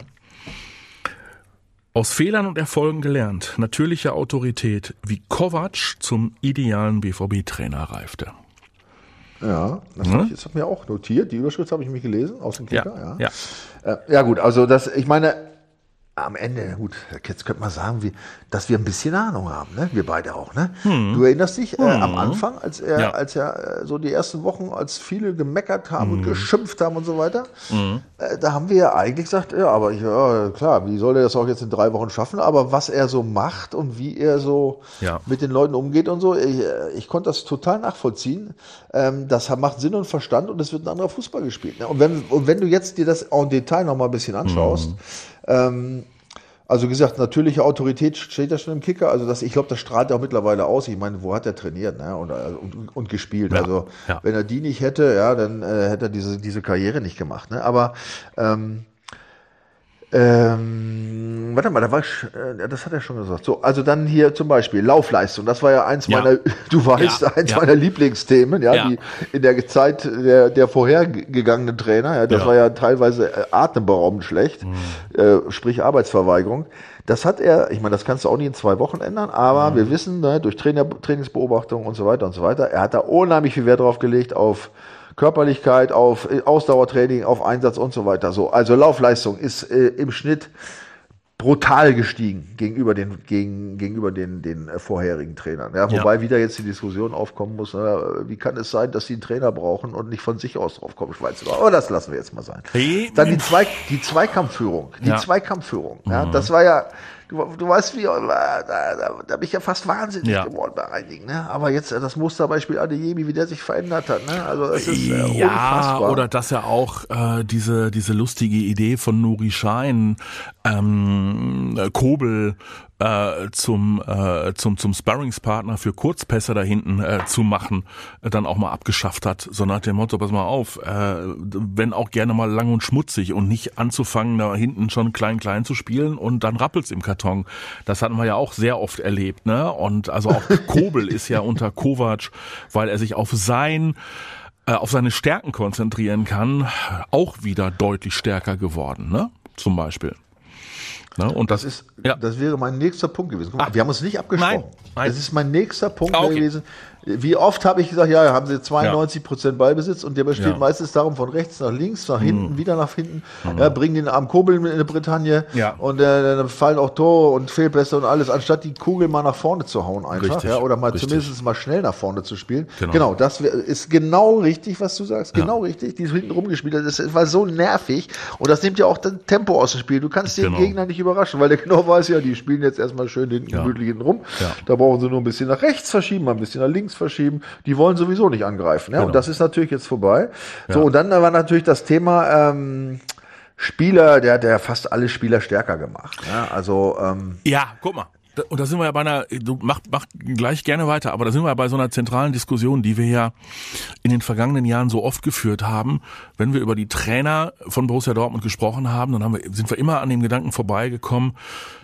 Speaker 2: Aus Fehlern und Erfolgen gelernt, natürliche Autorität, wie Kovac zum idealen B V B-Trainer reifte.
Speaker 3: Ja, das
Speaker 2: Mhm.
Speaker 3: habe ich jetzt mir auch notiert. Die Überschrift habe ich mir gelesen aus dem Kicker. Ja,
Speaker 2: ja.
Speaker 3: ja. Äh, ja gut, also das, ich meine, am Ende, gut, jetzt könnte man sagen, wie, dass wir ein bisschen Ahnung haben, ne? Wir beide auch, ne? Du erinnerst dich äh, am Anfang, als er,
Speaker 2: Ja.
Speaker 3: als er äh, so die ersten Wochen, als viele gemeckert haben und geschimpft haben und so weiter, äh, da haben wir ja eigentlich gesagt, ja, aber ich, ja, klar, wie soll er das auch jetzt in drei Wochen schaffen? Aber was er so macht und wie er so
Speaker 2: Ja.
Speaker 3: mit den Leuten umgeht und so, ich, äh, ich konnte das total nachvollziehen. Ähm, das macht Sinn und Verstand und es wird ein anderer Fußball gespielt. Ne? Und wenn, und wenn du jetzt dir das auch im Detail noch mal ein bisschen anschaust, ähm, also gesagt, natürliche Autorität steht da schon im Kicker. Also das, ich glaube, das strahlt er auch mittlerweile aus. Ich meine, wo hat er trainiert, ne? Und, und, und gespielt?
Speaker 2: Ja,
Speaker 3: Also
Speaker 2: ja.
Speaker 3: wenn er die nicht hätte, ja, dann äh, hätte er diese diese Karriere nicht gemacht. Ne? Aber ähm, ähm, warte mal, da war ich, äh, das hat er schon gesagt. So, also dann hier zum Beispiel Laufleistung. Das war ja eins
Speaker 2: Ja.
Speaker 3: meiner, du weißt,
Speaker 2: Ja,
Speaker 3: eins
Speaker 2: ja.
Speaker 3: meiner Lieblingsthemen, ja,
Speaker 2: Ja.
Speaker 3: die in der Zeit der, der vorhergegangenen Trainer, ja, das
Speaker 2: Ja.
Speaker 3: war ja teilweise äh, atemberaubend schlecht, äh, sprich Arbeitsverweigerung. Das hat er, ich meine, das kannst du auch nicht in zwei Wochen ändern, aber wir wissen, ne, durch Trainer, Trainingsbeobachtung und so weiter und so weiter, er hat da unheimlich viel Wert drauf gelegt auf Körperlichkeit, auf Ausdauertraining, auf Einsatz und so weiter. So, also Laufleistung ist äh, im Schnitt brutal gestiegen gegenüber den gegen, gegenüber den den äh, vorherigen Trainern. Ja, wobei
Speaker 2: Ja.
Speaker 3: wieder jetzt die Diskussion aufkommen muss, ne, wie kann es sein, dass sie einen Trainer brauchen und nicht von sich aus drauf kommen, Schweizer. Aber das lassen wir jetzt mal sein.
Speaker 2: Hey,
Speaker 3: Dann die Zwei, die Zweikampfführung, die
Speaker 2: Ja.
Speaker 3: Zweikampfführung. Ja, das war ja, du, du weißt wie, da, da, da bin ich ja fast wahnsinnig
Speaker 2: Ja.
Speaker 3: geworden bei einigen. Ne? Aber jetzt äh, das Musterbeispiel Adeyemi, wie der sich verändert hat. Ne? Also es ist äh,
Speaker 2: Ja,
Speaker 3: unfassbar.
Speaker 2: oder dass er auch äh, diese diese lustige Idee von Nuri Sahin, ähm, äh, Kobel äh, zum äh, zum zum Sparringspartner für Kurzpässe da hinten äh, zu machen, äh, dann auch mal abgeschafft hat. So nach dem Motto, pass mal auf, äh, wenn auch gerne mal lang und schmutzig und nicht anzufangen, da hinten schon klein klein zu spielen und dann rappelt's im Karton. Das hatten wir ja auch sehr oft erlebt, ne? Und also auch Kobel ist ja unter Kovac, weil er sich auf sein auf seine Stärken konzentrieren kann, auch wieder deutlich stärker geworden, ne? Zum Beispiel. Ne? Und das,
Speaker 3: Das ist,
Speaker 2: ja.
Speaker 3: das wäre mein nächster Punkt gewesen. Guck mal,
Speaker 2: Ah.
Speaker 3: wir haben uns nicht abgesprochen.
Speaker 2: Nein, nein.
Speaker 3: Das ist mein nächster Punkt
Speaker 2: Ah, okay.
Speaker 3: gewesen. Wie oft habe ich gesagt, ja, haben sie zweiundneunzig Prozent Ballbesitz und der besteht
Speaker 2: Ja.
Speaker 3: meistens darum, von rechts nach links, nach hinten, wieder nach hinten, ja, bringen den Arm Kobel in die Bretagne
Speaker 2: Ja.
Speaker 3: und äh, dann fallen auch Tore und Fehlpässe und alles, anstatt die Kugel mal nach vorne zu hauen einfach,
Speaker 2: Richtig,
Speaker 3: ja, oder mal
Speaker 2: richtig.
Speaker 3: zumindest mal schnell nach vorne zu spielen.
Speaker 2: Genau.
Speaker 3: Genau, das wär, ist genau richtig, was du sagst,
Speaker 2: Ja.
Speaker 3: genau richtig, die ist hinten rumgespielt, das war so nervig und das nimmt ja auch das Tempo aus dem Spiel. Du kannst den
Speaker 2: Genau.
Speaker 3: Gegner nicht überraschen, weil der genau weiß, ja, die spielen jetzt erstmal schön hinten
Speaker 2: Ja.
Speaker 3: gemütlich hinten rum.
Speaker 2: Ja.
Speaker 3: Da brauchen sie nur ein bisschen nach rechts verschieben, mal ein bisschen nach links verschieben. Die wollen sowieso nicht angreifen. Ja?
Speaker 2: Genau.
Speaker 3: Und das ist natürlich jetzt vorbei. So,
Speaker 2: Ja.
Speaker 3: und dann war natürlich das Thema ähm, Spieler, der hat ja fast alle Spieler stärker gemacht. Ja? Also ähm,
Speaker 2: Ja, guck mal. Da- Und da sind wir ja bei einer, du mach, mach gleich gerne weiter, aber da sind wir ja bei so einer zentralen Diskussion, die wir ja in den vergangenen Jahren so oft geführt haben. Wenn wir über die Trainer von Borussia Dortmund gesprochen haben, dann haben wir, sind wir immer an dem Gedanken vorbeigekommen,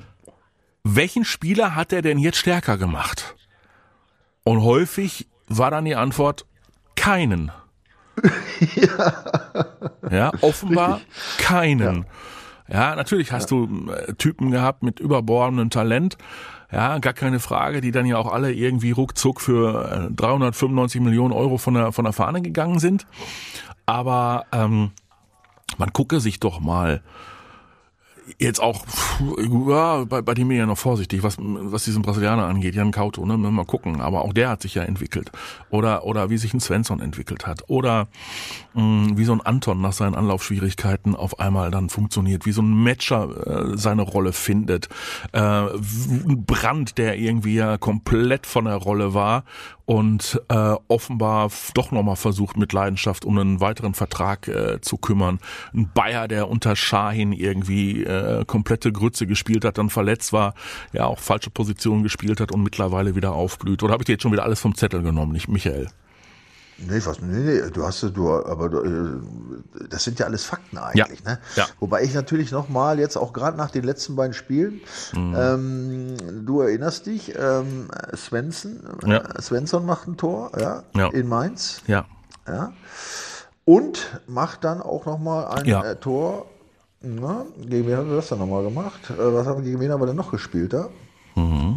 Speaker 2: welchen Spieler hat er denn jetzt stärker gemacht? Und häufig war dann die Antwort, keinen. ja. ja, offenbar Richtig. keinen. Ja. ja, natürlich hast ja. du Typen gehabt mit überbordendem Talent. Ja, gar keine Frage, die dann ja auch alle irgendwie ruckzuck für dreihundertfünfundneunzig Millionen Euro von der, von der Fahne gegangen sind. Aber ähm, man gucke sich doch mal jetzt auch, ja, bei, bei dem bin ich ja noch vorsichtig, was, was diesen Brasilianer angeht, Jan Couto, ne, mal gucken, aber auch der hat sich ja entwickelt. Oder, oder wie sich ein Svensson entwickelt hat. Oder, mh, wie so ein Anton nach seinen Anlaufschwierigkeiten auf einmal dann funktioniert, wie so ein Matcher äh, seine Rolle findet. Äh, ein Brand, der irgendwie ja komplett von der Rolle war und äh, offenbar doch nochmal versucht mit Leidenschaft um einen weiteren Vertrag äh, zu kümmern. Ein Bayer, der unter Şahin irgendwie äh, komplette Grütze gespielt hat, dann verletzt war, ja auch falsche Positionen gespielt hat und mittlerweile wieder aufblüht. Oder habe ich dir jetzt schon wieder alles vom Zettel genommen, nicht Michael?
Speaker 3: Nee, was, nee, nee, du hast, du, aber du, das sind ja alles Fakten eigentlich,
Speaker 2: ja.
Speaker 3: ne?
Speaker 2: Ja.
Speaker 3: Wobei ich natürlich nochmal jetzt auch gerade nach den letzten beiden Spielen, mhm. ähm, du erinnerst dich, ähm, Svensson, ja. äh, Svensson macht ein Tor, ja,
Speaker 2: ja.
Speaker 3: in Mainz,
Speaker 2: ja,
Speaker 3: ja, und macht dann auch nochmal ein
Speaker 2: ja.
Speaker 3: äh, Tor, na, gegen wen haben wir das dann nochmal gemacht? Äh, was haben wir, gegen wen haben wir denn noch gespielt da?
Speaker 2: Mhm.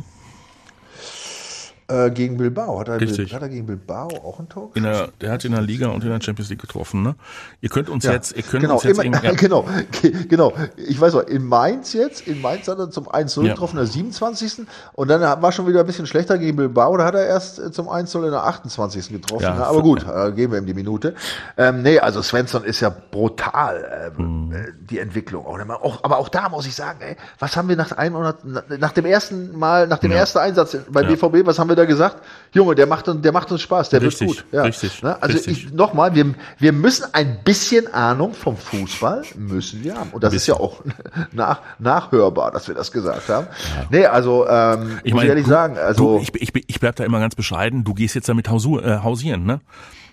Speaker 3: Äh, gegen Bilbao. Hat er,
Speaker 2: Richtig.
Speaker 3: hat er gegen Bilbao auch ein Tor
Speaker 2: in der, Der hat in der Liga und in der Champions League getroffen, ne? Ihr könnt uns
Speaker 3: ja,
Speaker 2: jetzt, ihr könnt
Speaker 3: genau,
Speaker 2: uns jetzt
Speaker 3: immer,
Speaker 2: ja.
Speaker 3: genau, genau. Ich weiß noch, in Mainz jetzt, in Mainz hat er zum eins null
Speaker 2: ja.
Speaker 3: getroffen, in der siebenundzwanzigsten Und dann war schon wieder ein bisschen schlechter gegen Bilbao, da hat er erst zum eins null in der achtundzwanzigsten getroffen.
Speaker 2: Ja,
Speaker 3: ne? Aber gut, äh, geben wir ihm die Minute. Ähm, nee, also Svensson ist ja brutal, äh, mhm. die Entwicklung. Auch, aber auch da muss ich sagen, ey, was haben wir nach einem oder nach dem ersten Mal, nach dem ja. ersten Einsatz beim ja. B V B, was haben wir da gesagt? Junge, der macht uns, der macht uns Spaß, der
Speaker 2: richtig,
Speaker 3: wird gut. Ja.
Speaker 2: Richtig,
Speaker 3: ne? Also
Speaker 2: richtig.
Speaker 3: ich nochmal, wir, wir müssen ein bisschen Ahnung vom Fußball müssen wir haben. Und das ist ja auch nach, nachhörbar, dass wir das gesagt haben. Ja. Nee, also ähm,
Speaker 2: ich
Speaker 3: muss
Speaker 2: mein,
Speaker 3: ich ehrlich
Speaker 2: du,
Speaker 3: sagen, also
Speaker 2: du, ich, ich, ich bleib da immer ganz bescheiden. Du gehst jetzt damit hausu, äh, hausieren, ne?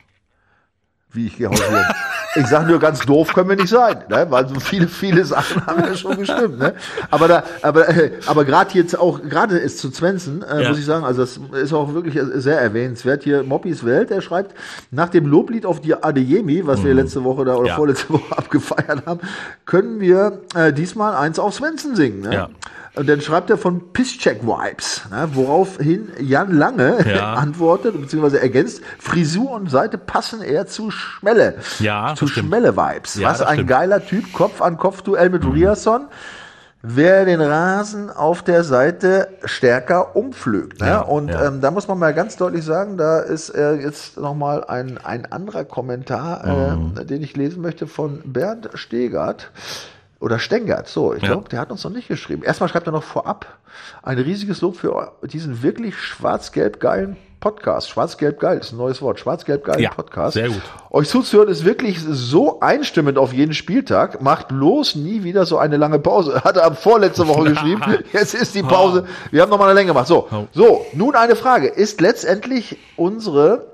Speaker 3: Wie ich gehe hausieren. Ich sage nur, ganz doof können wir nicht sein, ne? Weil so viele, viele Sachen haben ja schon gestimmt, ne? Aber da, aber, äh, aber gerade jetzt auch, gerade ist zu Svensson, äh, ja. muss ich sagen, also das ist auch wirklich sehr erwähnenswert. Hier Moppis Welt, der schreibt, nach dem Loblied auf die Adeyemi, was mhm. wir letzte Woche da oder ja. vorletzte Woche abgefeiert haben, können wir äh, diesmal eins auf Svensson singen, ne? Ja. Und dann schreibt er von Pisscheck-Vibes, ne, woraufhin Jan Lange ja. antwortet, beziehungsweise ergänzt, Frisur und Seite passen eher zu Schmelle.
Speaker 2: Ja,
Speaker 3: zu Schmelle-Vibes.
Speaker 2: Ja,
Speaker 3: Was ein
Speaker 2: stimmt.
Speaker 3: geiler Typ, Kopf-an-Kopf-Duell mit mhm. Riasson, wer den Rasen auf der Seite stärker umpflügt. Ne?
Speaker 2: Ja,
Speaker 3: und
Speaker 2: ja.
Speaker 3: Ähm, da muss man mal ganz deutlich sagen, da ist äh, jetzt nochmal ein, ein anderer Kommentar, mhm. äh, den ich lesen möchte, von Bernd Stegert. Oder Stengert, so, ich glaube, ja. der hat uns noch nicht geschrieben. Erstmal schreibt er noch vorab ein riesiges Lob für diesen wirklich schwarz-gelb-geilen Podcast. Schwarz-gelb-geil ist ein neues Wort. Schwarz-gelb-geilen
Speaker 2: ja,
Speaker 3: Podcast.
Speaker 2: Sehr gut.
Speaker 3: Euch zuzuhören ist wirklich so einstimmend auf jeden Spieltag. Macht bloß nie wieder so eine lange Pause. Hat er ab vorletzte Woche geschrieben. Jetzt ist die Pause. Wir haben nochmal eine Länge gemacht. So, so, nun eine Frage. Ist letztendlich unsere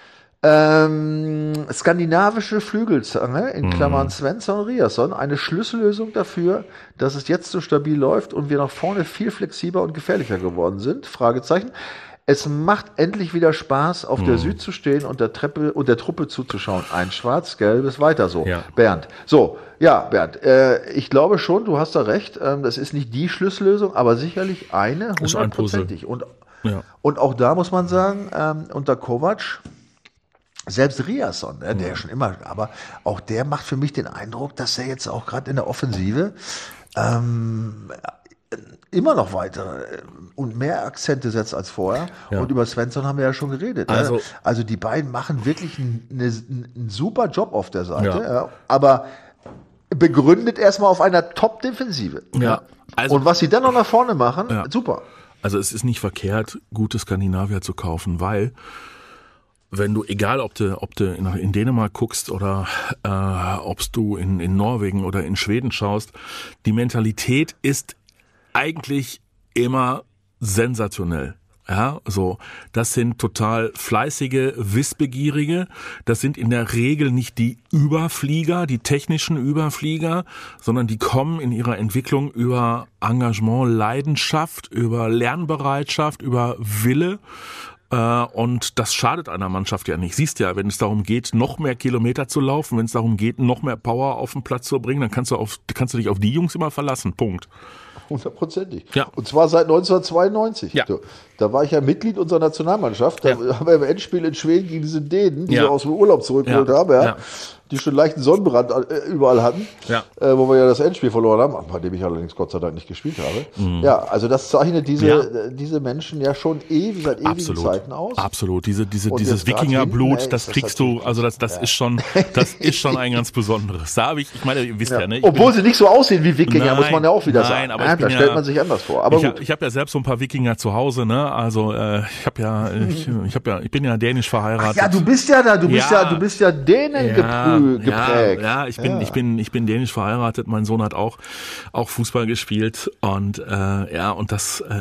Speaker 3: Ähm, skandinavische Flügelzange, in Klammern Svensson Riasson, eine Schlüssellösung dafür, dass es jetzt so stabil läuft und wir nach vorne viel flexibler und gefährlicher geworden sind? Fragezeichen. Es macht endlich wieder Spaß, auf mm. der Süd zu stehen und der Treppe und der Truppe zuzuschauen. Ein schwarz-gelbes weiter so.
Speaker 2: Ja.
Speaker 3: Bernd. So, ja, Bernd, äh, ich glaube schon, du hast da recht. Ähm, das ist nicht die Schlüssellösung, aber sicherlich eine hundertprozentig. Und,
Speaker 2: ja.
Speaker 3: und auch da muss man sagen, ähm, unter Kovac, selbst Riasson, ne, der ja schon immer, aber auch der macht für mich den Eindruck, dass er jetzt auch gerade in der Offensive ähm, immer noch weitere und mehr Akzente setzt als vorher. Ja. Und über Svensson haben wir ja schon geredet.
Speaker 2: Also,
Speaker 3: ne? also die beiden machen wirklich einen, einen, einen super Job auf der Seite,
Speaker 2: ja.
Speaker 3: Ja, aber begründet erstmal auf einer Top-Defensive.
Speaker 2: Ja. Also,
Speaker 3: und was sie dann noch nach vorne machen,
Speaker 2: ja.
Speaker 3: super.
Speaker 2: Also es ist nicht verkehrt, gute Skandinavier zu kaufen, weil wenn du, egal ob du, ob du in, in Dänemark guckst oder äh, ob du in, in Norwegen oder in Schweden schaust, die Mentalität ist eigentlich immer sensationell. Ja, so, das sind total fleißige, wissbegierige. Das sind in der Regel nicht die Überflieger, die technischen Überflieger, sondern die kommen in ihrer Entwicklung über Engagement, Leidenschaft, über Lernbereitschaft, über Wille. Und das schadet einer Mannschaft ja nicht. Siehst ja, wenn es darum geht, noch mehr Kilometer zu laufen, wenn es darum geht, noch mehr Power auf den Platz zu bringen, dann kannst du, auf, kannst du dich auf die Jungs immer verlassen. Punkt.
Speaker 3: Hundertprozentig.
Speaker 2: Ja.
Speaker 3: Und zwar seit neunzehnhundertzweiundneunzig.
Speaker 2: Ja.
Speaker 3: So, da war ich ja Mitglied unserer Nationalmannschaft. Da
Speaker 2: Ja.
Speaker 3: haben wir im Endspiel in Schweden gegen diese Dänen, die
Speaker 2: Ja.
Speaker 3: wir aus dem Urlaub zurückgeholt
Speaker 2: Ja.
Speaker 3: haben, ja,
Speaker 2: Ja.
Speaker 3: die schon leichten Sonnenbrand äh, überall hatten,
Speaker 2: Ja.
Speaker 3: äh, wo wir ja das Endspiel verloren haben, bei dem ich allerdings Gott sei Dank nicht gespielt habe. Mhm. Ja, also das zeichnet diese,
Speaker 2: Ja.
Speaker 3: äh, diese Menschen ja schon ewig, seit ewigen
Speaker 2: Absolut.
Speaker 3: Zeiten aus.
Speaker 2: Absolut. Diese, diese,
Speaker 3: Und
Speaker 2: dieses
Speaker 3: jetzt grad
Speaker 2: Wikingerblut,
Speaker 3: hinten, ey,
Speaker 2: das
Speaker 3: ist das
Speaker 2: kriegst du,
Speaker 3: natürlich-
Speaker 2: also das, das
Speaker 3: Ja.
Speaker 2: ist schon, das ist schon ein ganz besonderes. Da habe ich, ich meine, ihr wisst ja,
Speaker 3: Ja.
Speaker 2: ne? Ich
Speaker 3: Obwohl
Speaker 2: bin,
Speaker 3: sie nicht so aussehen wie Wikinger,
Speaker 2: Nein,
Speaker 3: muss man ja auch wieder
Speaker 2: nein,
Speaker 3: sagen.
Speaker 2: aber
Speaker 3: ja,
Speaker 2: ich bin
Speaker 3: da stellt
Speaker 2: ja-
Speaker 3: man sich anders vor. Aber
Speaker 2: ich
Speaker 3: gut.
Speaker 2: habe ich hab ja selbst so ein paar Wikinger zu Hause, ne? Also äh, ich habe ja, ich, ich habe ja, ich bin ja dänisch verheiratet.
Speaker 3: Ja, du bist ja da, du bist ja,
Speaker 2: Ja.
Speaker 3: du bist ja denen geprü- geprägt.
Speaker 2: Ja, ja, ich bin,
Speaker 3: Ja.
Speaker 2: ich bin, ich bin dänisch verheiratet. Mein Sohn hat auch, auch Fußball gespielt und äh, ja und das, äh,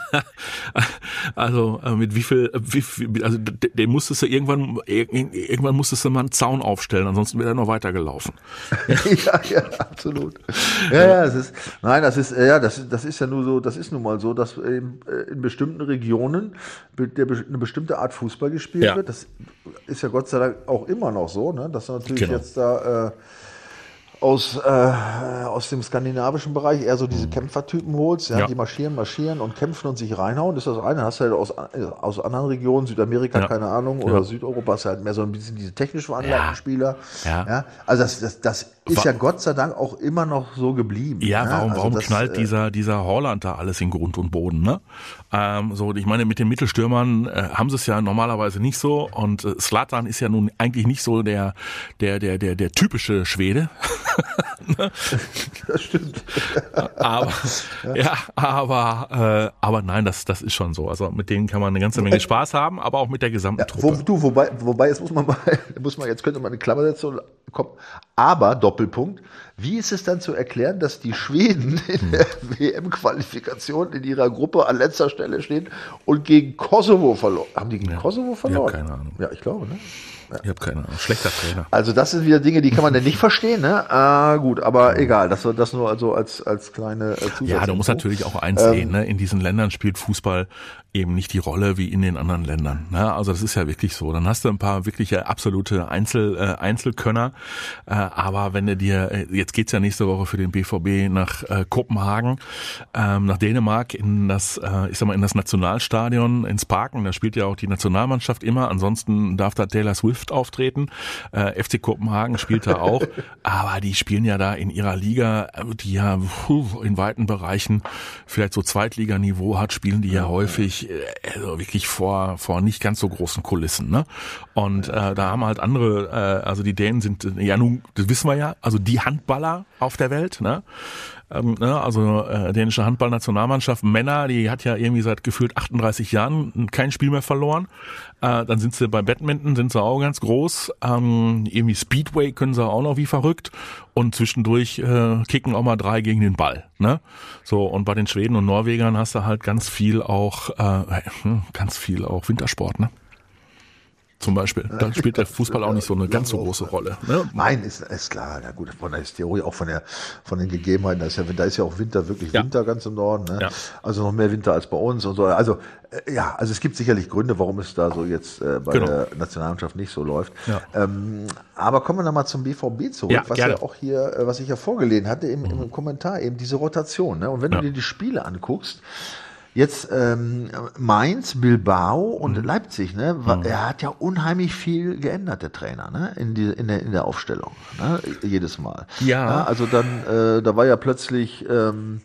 Speaker 2: also äh, mit wie viel, wie viel also den musstest du irgendwann, irgendwann musstest du mal einen Zaun aufstellen, ansonsten wäre er noch weitergelaufen.
Speaker 3: ja, ja, absolut. Ja, ja, es ist, nein, das ist, ja, das ist, das ist ja nur so, das ist nun mal so, dass in, in bestimmten Regionen der, eine bestimmte Art Fußball gespielt
Speaker 2: Ja.
Speaker 3: wird. Das ist ja Gott sei Dank auch immer noch so, ne, dass du natürlich
Speaker 2: Genau.
Speaker 3: jetzt da äh, aus, äh, aus dem skandinavischen Bereich eher so diese Kämpfertypen holst, ja,
Speaker 2: Ja.
Speaker 3: die marschieren, marschieren und kämpfen und sich reinhauen. Das ist das eine. Hast du halt aus, aus anderen Regionen, Südamerika,
Speaker 2: Ja.
Speaker 3: keine Ahnung, oder Südeuropa, hast du halt mehr so ein bisschen diese technisch veranlagten
Speaker 2: Ja.
Speaker 3: Spieler.
Speaker 2: Ja.
Speaker 3: Ja. Also das, das, das ist
Speaker 2: Wa-
Speaker 3: ja Gott sei Dank auch immer noch so geblieben.
Speaker 2: Ja,
Speaker 3: ne?
Speaker 2: warum,
Speaker 3: Also
Speaker 2: warum
Speaker 3: das,
Speaker 2: knallt
Speaker 3: äh,
Speaker 2: dieser, dieser Holland da alles in Grund und Boden, ne? Ähm, so, ich meine, mit den Mittelstürmern äh, haben sie es ja normalerweise nicht so und äh, Zlatan ist ja nun eigentlich nicht so der, der, der, der, der typische Schwede.
Speaker 3: Das stimmt.
Speaker 2: aber, ja, aber, äh, aber nein, das, das ist schon so. Also mit denen kann man eine ganze Menge Spaß haben, aber auch mit der gesamten
Speaker 3: Wo,
Speaker 2: Truppe.
Speaker 3: du, wobei, wobei, jetzt muss man mal, muss man, jetzt könnte man eine Klammersetzung kommen. Aber, Doppelpunkt, wie ist es dann zu erklären, dass die Schweden in der W M-Qualifikation in ihrer Gruppe an letzter Stelle stehen und gegen Kosovo verloren? Haben die gegen
Speaker 2: Ja.
Speaker 3: Kosovo
Speaker 2: Ich
Speaker 3: verloren?
Speaker 2: habe keine Ahnung.
Speaker 3: Ja, ich glaube, ne?
Speaker 2: Ich habe keine Ahnung. Schlechter Trainer.
Speaker 3: Also das sind wieder Dinge, die kann man dann nicht verstehen, ne? Ah, gut, aber egal, das das nur also als als kleine äh, Zusatz.
Speaker 2: Ja, du musst natürlich auch eins
Speaker 3: Ähm,
Speaker 2: sehen, ne? In diesen Ländern spielt Fußball eben nicht die Rolle wie in den anderen Ländern. Ne? Also das ist ja wirklich so. Dann hast du ein paar wirkliche absolute Einzel, äh, Einzelkönner. Äh, aber wenn du dir, äh, jetzt geht's ja nächste Woche für den B V B nach äh, Kopenhagen, ähm, nach Dänemark in das, äh, ich sag mal, in das Nationalstadion, ins Parken. Da spielt ja auch die Nationalmannschaft immer. Ansonsten darf da Taylor Swift auftreten. Äh, F C Kopenhagen spielt da auch. Aber die spielen ja da in ihrer Liga, die ja puh, in weiten Bereichen vielleicht so Zweitliganiveau hat, spielen die ja häufig also wirklich vor vor nicht ganz so großen Kulissen, ne? Und äh, da haben halt andere, äh, also die Dänen sind äh, ja nun, das wissen wir ja, also die Handballer auf der Welt, ne? Ähm, ne, also äh, dänische Handballnationalmannschaft Männer, die hat ja irgendwie seit gefühlt achtunddreißig Jahren kein Spiel mehr verloren. Äh, dann sind sie bei Badminton, sind sie auch ganz groß. Ähm, irgendwie Speedway können sie auch noch wie verrückt. Und zwischendurch äh, kicken auch mal drei gegen den Ball. Ne? So, und bei den Schweden und Norwegern hast du halt ganz viel auch, äh, ganz viel auch Wintersport, ne? Zum Beispiel. Da spielt der Fußball auch nicht so eine ganz so große Rolle. Ne?
Speaker 3: Nein, ist, ist klar. Na gut, von der Historie, auch von der, von den Gegebenheiten. Da ist ja, da ist ja auch Winter, wirklich
Speaker 2: Ja.
Speaker 3: Winter ganz im Norden. Ne?
Speaker 2: Ja.
Speaker 3: Also noch mehr Winter als bei uns und so. Also, äh, ja, also es gibt sicherlich Gründe, warum es da so jetzt äh, bei
Speaker 2: Genau.
Speaker 3: der Nationalmannschaft nicht so läuft.
Speaker 2: Ja.
Speaker 3: Ähm, aber kommen wir nochmal zum B V B zurück,
Speaker 2: Ja,
Speaker 3: was
Speaker 2: gerne.
Speaker 3: ja auch hier, äh, was ich ja vorgelesen hatte im, im Kommentar, eben diese Rotation. Ne? Und wenn
Speaker 2: Ja.
Speaker 3: du dir die Spiele anguckst, jetzt ähm, Mainz, Bilbao und
Speaker 2: Mhm.
Speaker 3: Leipzig, ne? Wa- Er hat ja unheimlich viel geändert, der Trainer, ne? In, die, in, der, in der Aufstellung, ne? Jedes Mal.
Speaker 2: Ja.
Speaker 3: Also dann, äh, da war ja plötzlich, ähm,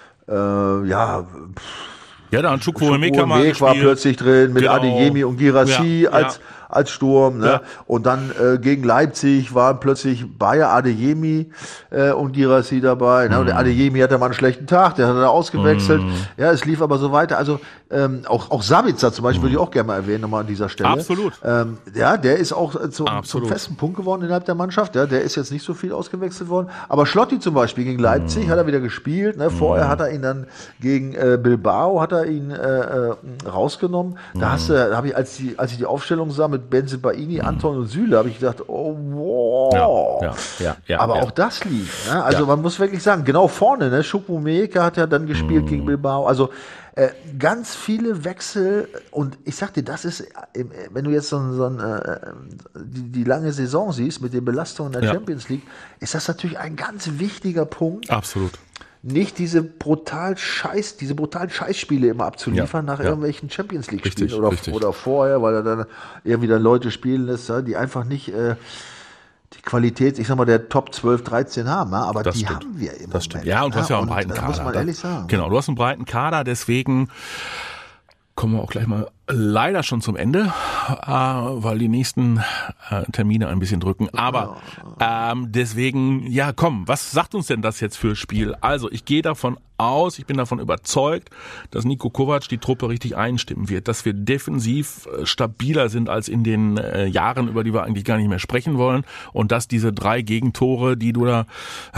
Speaker 3: äh, ja,
Speaker 2: Ja, da hat Chukwuemeka mal
Speaker 3: Weg war
Speaker 2: gespielt.
Speaker 3: plötzlich drin mit
Speaker 2: Genau.
Speaker 3: Adeyemi und Girassi
Speaker 2: Ja,
Speaker 3: als
Speaker 2: ja.
Speaker 3: als Sturm, ne?
Speaker 2: Ja.
Speaker 3: Und dann äh, gegen Leipzig waren plötzlich Bayer, Adeyemi äh, und Girassi dabei. Ne? Und der Adeyemi hatte mal einen schlechten Tag, der hat er ausgewechselt. Ja, es lief aber so weiter. Also ähm, auch auch Sabitzer zum Beispiel würde ich auch gerne mal erwähnen nochmal an dieser Stelle.
Speaker 2: Absolut.
Speaker 3: Ähm, ja, der ist auch äh, zum, zum
Speaker 2: Absolut.
Speaker 3: festen Punkt geworden innerhalb der Mannschaft. Ja, der ist jetzt nicht so viel ausgewechselt worden. Aber Schlotti zum Beispiel gegen Leipzig hat er wieder gespielt. Ne? Vorher hat er ihn dann gegen äh, Bilbao hat er ihn äh, äh, rausgenommen. Da hast du, da habe ich als die als ich die Aufstellung sah mit Benzebaini, Anton und Süle, habe ich gedacht, oh wow.
Speaker 2: Ja, ja, ja, ja,
Speaker 3: Aber
Speaker 2: ja.
Speaker 3: auch das lief. Ne? Also
Speaker 2: Ja.
Speaker 3: man muss wirklich sagen, genau vorne, ne? Chukwuemeka hat ja dann gespielt gegen Bilbao. Also Äh, ganz viele Wechsel und ich sag dir, das ist, wenn du jetzt so, so ein, äh, die, die lange Saison siehst mit den Belastungen der
Speaker 2: Ja.
Speaker 3: Champions League, ist das natürlich ein ganz wichtiger Punkt.
Speaker 2: Absolut.
Speaker 3: Nicht diese brutal Scheiß, diese brutalen Scheißspiele immer abzuliefern
Speaker 2: Ja,
Speaker 3: nach
Speaker 2: ja.
Speaker 3: irgendwelchen Champions League Spielen
Speaker 2: Richtig,
Speaker 3: oder,
Speaker 2: richtig.
Speaker 3: oder vorher, weil er dann irgendwie dann Leute spielen lässt, ja, die einfach nicht äh, die Qualität, ich sag mal, der Top zwölf, dreizehn haben, ja, aber
Speaker 2: Das
Speaker 3: die
Speaker 2: stimmt.
Speaker 3: haben wir immer.
Speaker 2: Das stimmt. Ja, und du hast ja auch einen breiten
Speaker 3: da
Speaker 2: Kader.
Speaker 3: muss man
Speaker 2: da-
Speaker 3: ehrlich sagen.
Speaker 2: Genau, du hast einen breiten Kader, deswegen kommen wir auch gleich mal leider schon zum Ende, äh, weil die nächsten äh, Termine ein bisschen drücken. Aber ähm, deswegen, ja komm, was sagt uns denn das jetzt für Spiel? Also ich gehe davon aus, ich bin davon überzeugt, dass Niko Kovac die Truppe richtig einstimmen wird, dass wir defensiv äh, stabiler sind als in den äh, Jahren, über die wir eigentlich gar nicht mehr sprechen wollen, und dass diese drei Gegentore, die du da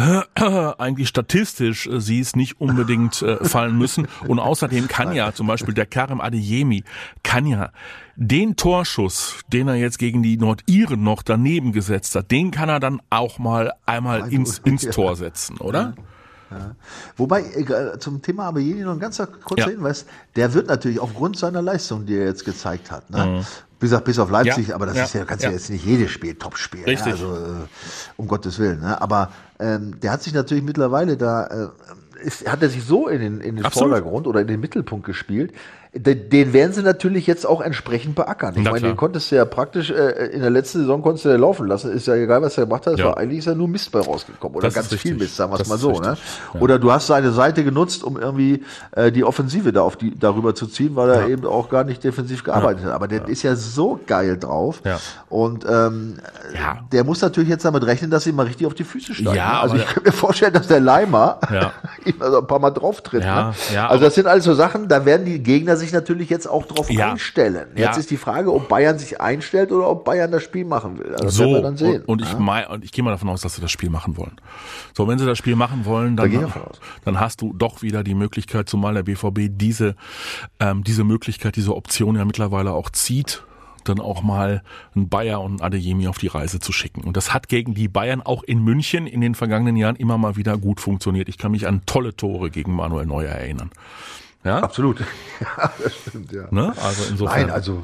Speaker 2: äh, eigentlich statistisch äh, siehst, nicht unbedingt äh, fallen müssen. Und außerdem kann ja zum Beispiel der Karim Adeyemi kann ja den Torschuss, den er jetzt gegen die Nordiren noch daneben gesetzt hat, den kann er dann auch mal einmal ins, ins Tor setzen, oder?
Speaker 3: Ja. Wobei, äh, zum Thema Adeyemi noch ein ganz kurzer
Speaker 2: Ja.
Speaker 3: Hinweis, der wird natürlich aufgrund seiner Leistung, die er jetzt gezeigt hat, ne? bis, auf, bis auf Leipzig,
Speaker 2: Ja.
Speaker 3: aber das
Speaker 2: Ja.
Speaker 3: ist ja, kannst
Speaker 2: Ja.
Speaker 3: ja jetzt nicht jedes Spiel top spielen,
Speaker 2: Richtig.
Speaker 3: ne? Also äh, um Gottes Willen. Ne? Aber ähm, der hat sich natürlich mittlerweile da, äh, ist, hat er sich so in den, in den
Speaker 2: Absolut.
Speaker 3: Vordergrund oder in den Mittelpunkt gespielt, den, den werden sie natürlich jetzt auch entsprechend beackern. Ich
Speaker 2: Na
Speaker 3: meine,
Speaker 2: klar.
Speaker 3: den konntest du ja praktisch, äh, in der letzten Saison konntest du ja laufen lassen, ist ja egal, was er gemacht hat, es
Speaker 2: Ja.
Speaker 3: war eigentlich ist ja nur Mist bei rausgekommen oder
Speaker 2: Das ist
Speaker 3: ganz viel
Speaker 2: richtig.
Speaker 3: Mist, sagen wir es
Speaker 2: Das
Speaker 3: mal
Speaker 2: ist
Speaker 3: so. Ne?
Speaker 2: richtig. Ja.
Speaker 3: Oder du hast seine Seite genutzt, um irgendwie äh, die Offensive da auf die darüber zu ziehen, weil er
Speaker 2: Ja.
Speaker 3: eben auch gar nicht defensiv gearbeitet hat. Aber der ist ja so geil drauf.
Speaker 2: Ja.
Speaker 3: Und ähm,
Speaker 2: Ja.
Speaker 3: der muss natürlich jetzt damit rechnen, dass sie mal richtig auf die Füße steigen.
Speaker 2: Ja,
Speaker 3: ne? Also
Speaker 2: aber-
Speaker 3: ich könnte mir vorstellen, dass der Leimer
Speaker 2: Ja.
Speaker 3: ihm also ein paar Mal drauf tritt.
Speaker 2: Ja,
Speaker 3: ne?
Speaker 2: ja,
Speaker 3: also
Speaker 2: aber-
Speaker 3: das sind alles so Sachen, da werden die Gegner sich natürlich jetzt auch drauf
Speaker 2: Ja.
Speaker 3: einstellen. Jetzt
Speaker 2: Ja.
Speaker 3: ist die Frage, ob Bayern sich einstellt oder ob Bayern das Spiel machen will. Also das
Speaker 2: So,
Speaker 3: werden wir dann sehen.
Speaker 2: und, und ich
Speaker 3: ja?
Speaker 2: mein, und ich gehe mal davon aus, dass sie das Spiel machen wollen. So, wenn sie das Spiel machen wollen,
Speaker 3: Da gehe
Speaker 2: dann,
Speaker 3: ich davon aus.
Speaker 2: dann hast du doch wieder die Möglichkeit, zumal der B V B diese, ähm, diese Möglichkeit, diese Option ja mittlerweile auch zieht, dann auch mal einen Bayer und einen Adeyemi auf die Reise zu schicken. Und das hat gegen die Bayern auch in München in den vergangenen Jahren immer mal wieder gut funktioniert. Ich kann mich an tolle Tore gegen Manuel Neuer erinnern. Ja,
Speaker 3: Absolut. Ja, das stimmt, ja.
Speaker 2: ne? Also insofern.
Speaker 3: Nein, also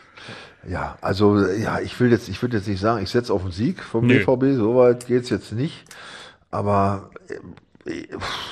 Speaker 3: ja, also ja, ich will jetzt, ich würde jetzt nicht sagen, ich setze auf den Sieg vom
Speaker 2: Nee.
Speaker 3: B V B, so weit geht's jetzt nicht. Aber äh,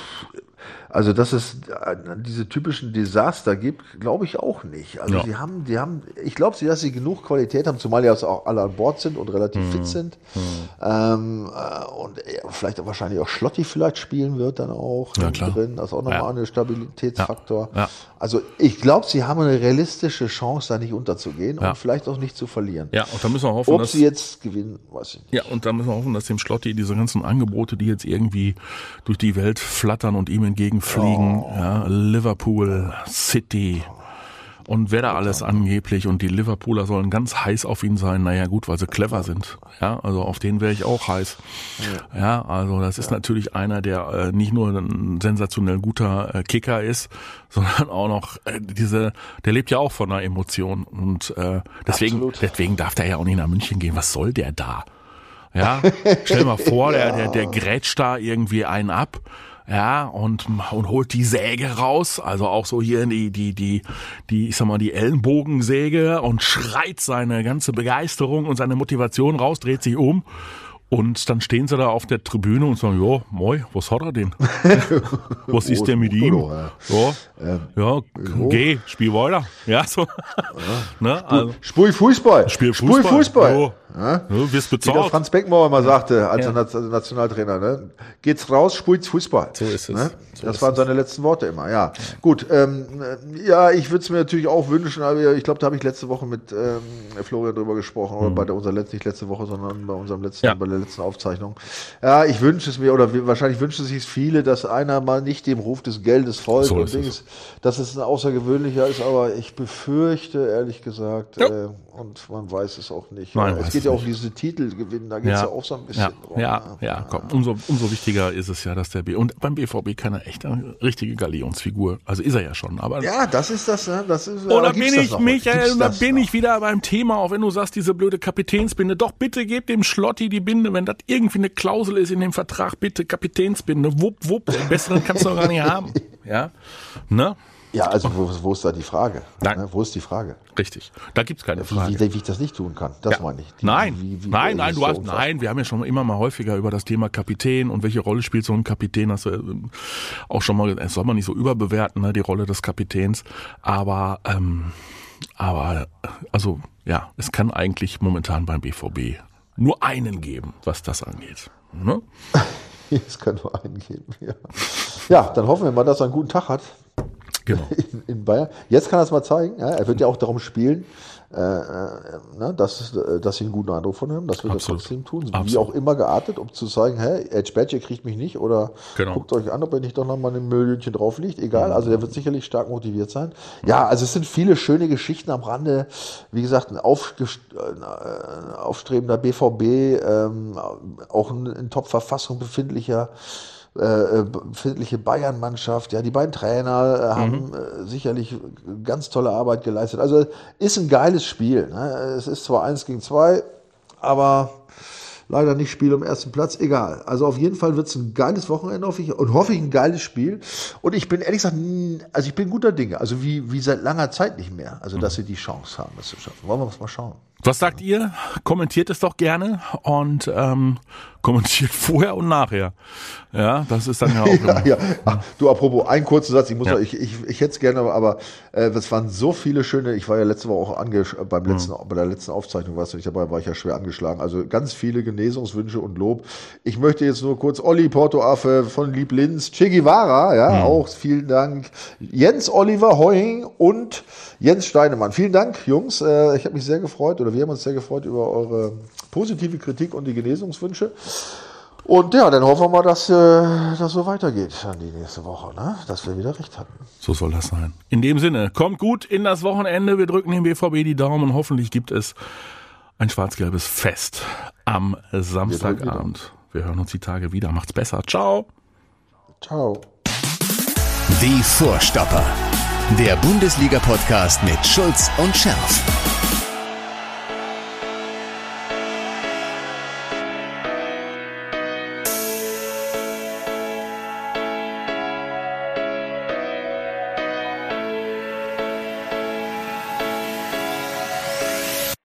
Speaker 3: also dass es äh, diese typischen Desaster gibt, glaube ich auch nicht. Also
Speaker 2: Ja.
Speaker 3: die haben, die haben, ich glaube, sie, dass sie genug Qualität haben, zumal ja auch alle an Bord sind und relativ
Speaker 2: Mhm.
Speaker 3: fit sind. Ähm, äh, und äh, vielleicht auch wahrscheinlich auch Schlotti vielleicht spielen wird dann auch
Speaker 2: Ja,
Speaker 3: hinten
Speaker 2: klar.
Speaker 3: drin. Das ist auch nochmal
Speaker 2: Ja.
Speaker 3: ein Stabilitätsfaktor.
Speaker 2: Ja. Ja.
Speaker 3: Also ich glaube, sie haben eine realistische Chance, da nicht unterzugehen
Speaker 2: Ja.
Speaker 3: und vielleicht auch nicht zu verlieren.
Speaker 2: Ja, und da müssen wir hoffen,
Speaker 3: Ob
Speaker 2: dass
Speaker 3: sie jetzt gewinnen, weiß ich nicht.
Speaker 2: Ja, und da müssen wir hoffen, dass dem Schlotti diese ganzen Angebote, die jetzt irgendwie durch die Welt flattern und ihm entgegenfliegen,
Speaker 3: Oh.
Speaker 2: ja, Liverpool, City und wer da alles angeblich, und die Liverpooler sollen ganz heiß auf ihn sein. Naja, gut, weil sie clever sind. Ja, also auf den wäre ich auch heiß. Ja, also das ist natürlich einer, der äh, nicht nur ein sensationell guter äh, Kicker ist, sondern auch noch äh, diese, der lebt ja auch von einer Emotion, und äh, deswegen,
Speaker 3: Absolut.
Speaker 2: deswegen darf der ja auch nicht nach München gehen. Was soll der da? Ja, stell mal vor, der, der, der grätscht da irgendwie einen ab, ja, und, und holt die Säge raus, also auch so hier die, die, die, die, ich sag mal, die Ellenbogensäge, und schreit seine ganze Begeisterung und seine Motivation raus, dreht sich um. Und dann stehen sie da auf der Tribüne und sagen, ja, moi, was hat er denn? Was ist denn mit ihm?
Speaker 3: Ja.
Speaker 2: Ja, ja, geh, spiel weiter. Ja, so. Ne, also,
Speaker 3: Spui Fußball.
Speaker 2: Spiel
Speaker 3: Spui
Speaker 2: Fußball.
Speaker 3: Fußball.
Speaker 2: Ja.
Speaker 3: Ja?
Speaker 2: ja, wirst
Speaker 3: Wie der
Speaker 2: bezahlt.
Speaker 3: Franz Beckenbauer immer sagte, als
Speaker 2: Ja.
Speaker 3: er Naz- Nationaltrainer, ne? Geht's raus, spuit's Fußball.
Speaker 2: So ist es.
Speaker 3: Ne?
Speaker 2: So
Speaker 3: das
Speaker 2: ist
Speaker 3: waren seine letzten Worte immer, ja. ja. Gut, ähm, ja, ich würde es mir natürlich auch wünschen, aber ich glaube, da habe ich letzte Woche mit ähm, Florian drüber gesprochen, oder bei der, unserer letzten, nicht letzte Woche, sondern bei unserem letzten,
Speaker 2: Ja.
Speaker 3: bei der letzten Aufzeichnung. Ja, ich wünsche es mir, oder wir, wahrscheinlich wünschen sich viele, dass einer mal nicht dem Ruf des Geldes folgt
Speaker 2: So
Speaker 3: und
Speaker 2: ist es.
Speaker 3: Dings, dass es ein außergewöhnlicher ist, aber ich befürchte, ehrlich gesagt,
Speaker 2: Ja.
Speaker 3: äh, und man weiß es auch nicht.
Speaker 2: Nein,
Speaker 3: es
Speaker 2: weiß
Speaker 3: geht
Speaker 2: es
Speaker 3: ja auch
Speaker 2: nicht.
Speaker 3: um diese Titel gewinnen, da geht es ja. ja auch so ein bisschen
Speaker 2: ja,
Speaker 3: drum.
Speaker 2: ja,
Speaker 3: ne?
Speaker 2: ja, komm, umso, umso wichtiger ist es ja, dass der B, und beim B V B kann er echt eine richtige Galionsfigur, also ist er ja schon, aber.
Speaker 3: Ja, das ist das, ne? Das ist,
Speaker 2: Und da
Speaker 3: aber gibt's
Speaker 2: bin
Speaker 3: das
Speaker 2: ich,
Speaker 3: noch?
Speaker 2: Michael,
Speaker 3: Gibt's
Speaker 2: und da
Speaker 3: das
Speaker 2: bin
Speaker 3: noch?
Speaker 2: ich wieder beim Thema, auch wenn du sagst, diese blöde Kapitänsbinde. Doch bitte gebt dem Schlotti die Binde, wenn das irgendwie eine Klausel ist in dem Vertrag, bitte Kapitänsbinde, wupp, wupp, den besseren kannst du doch gar nicht haben. Ja, ne?
Speaker 3: Ja, also wo, wo ist da die Frage?
Speaker 2: Nein.
Speaker 3: Ne? Wo ist die Frage?
Speaker 2: Richtig, da gibt's keine Frage.
Speaker 3: Wie, wie, wie ich das nicht tun kann, das
Speaker 2: Ja.
Speaker 3: meine ich. Die,
Speaker 2: Nein,
Speaker 3: wie, wie,
Speaker 2: nein,
Speaker 3: wie,
Speaker 2: nein, du
Speaker 3: so
Speaker 2: hast,
Speaker 3: unfassbar.
Speaker 2: nein, wir haben ja schon immer mal häufiger über das Thema Kapitän und welche Rolle spielt so ein Kapitän, hast du ähm, auch schon mal gesagt, das soll man nicht so überbewerten, ne, die Rolle des Kapitäns, aber, ähm, aber, also, ja, es kann eigentlich momentan beim B V B nur einen geben, was das angeht, ne?
Speaker 3: Es kann nur einen geben, ja. Ja, dann hoffen wir mal, dass er einen guten Tag hat.
Speaker 2: Genau.
Speaker 3: In, in Bayern. Jetzt kann er es mal zeigen. Ja, er wird ja auch darum spielen, äh, äh, ne, dass, dass sie einen guten Eindruck von haben. Das wird er trotzdem tun. Wie
Speaker 2: Absolut.
Speaker 3: auch immer geartet, um zu zeigen, hey, Edge Badge, ihr kriegt mich nicht. Oder
Speaker 2: Genau.
Speaker 3: guckt euch an, ob er nicht doch nochmal ein Müllchen drauf liegt. Egal, also der wird sicherlich stark motiviert sein. Ja, also es sind viele schöne Geschichten am Rande. Wie gesagt, ein aufgest- äh, aufstrebender B V B, ähm, auch in, in Top-Verfassung befindlicher Äh, befindliche Bayern-Mannschaft, ja, die beiden Trainer äh, haben
Speaker 2: Mhm.
Speaker 3: äh, sicherlich ganz tolle Arbeit geleistet. Also ist ein geiles Spiel. Ne? Es ist zwar eins gegen zwei, aber leider nicht Spiel um ersten Platz, egal. Also auf jeden Fall wird es ein geiles Wochenende hoffe ich, und hoffe ich ein geiles Spiel. Und ich bin ehrlich gesagt, n- also ich bin guter Dinge, also wie, wie seit langer Zeit nicht mehr, also dass sie die Chance haben, das zu schaffen. Wollen wir das mal schauen.
Speaker 2: Was sagt ihr? Kommentiert es doch gerne und ähm, kommentiert vorher und nachher. Ja, das ist dann ja auch
Speaker 3: Ja,
Speaker 2: immer.
Speaker 3: ja. Ach, du, apropos, ein kurzer Satz, ich muss
Speaker 2: Ja.
Speaker 3: noch, ich, ich, ich hätte es gerne, aber äh, es waren so viele schöne, ich war ja letzte Woche auch angesch beim letzten, bei der letzten Aufzeichnung, warst du nicht dabei, war ich ja schwer angeschlagen. Also ganz viele Genesungswünsche und Lob. Ich möchte jetzt nur kurz Olli Portoaffe von Lieblinz, Che Guevara, ja, auch vielen Dank. Jens Oliver Heuing und Jens Steinemann. Vielen Dank, Jungs. Äh, ich habe mich sehr gefreut, oder wir haben uns sehr gefreut über eure positive Kritik und die Genesungswünsche. Und ja, dann hoffen wir mal, dass äh, das so weitergeht dann die nächste Woche, ne? Dass wir wieder recht hatten.
Speaker 2: So soll das sein. In dem Sinne, kommt gut in das Wochenende. Wir drücken dem B V B die Daumen und hoffentlich gibt es ein schwarz-gelbes Fest am Samstagabend. Wir hören uns die Tage wieder. Macht's besser. Ciao.
Speaker 3: Ciao.
Speaker 1: Die Vorstopper. Der Bundesliga-Podcast mit Schulz und Scherf.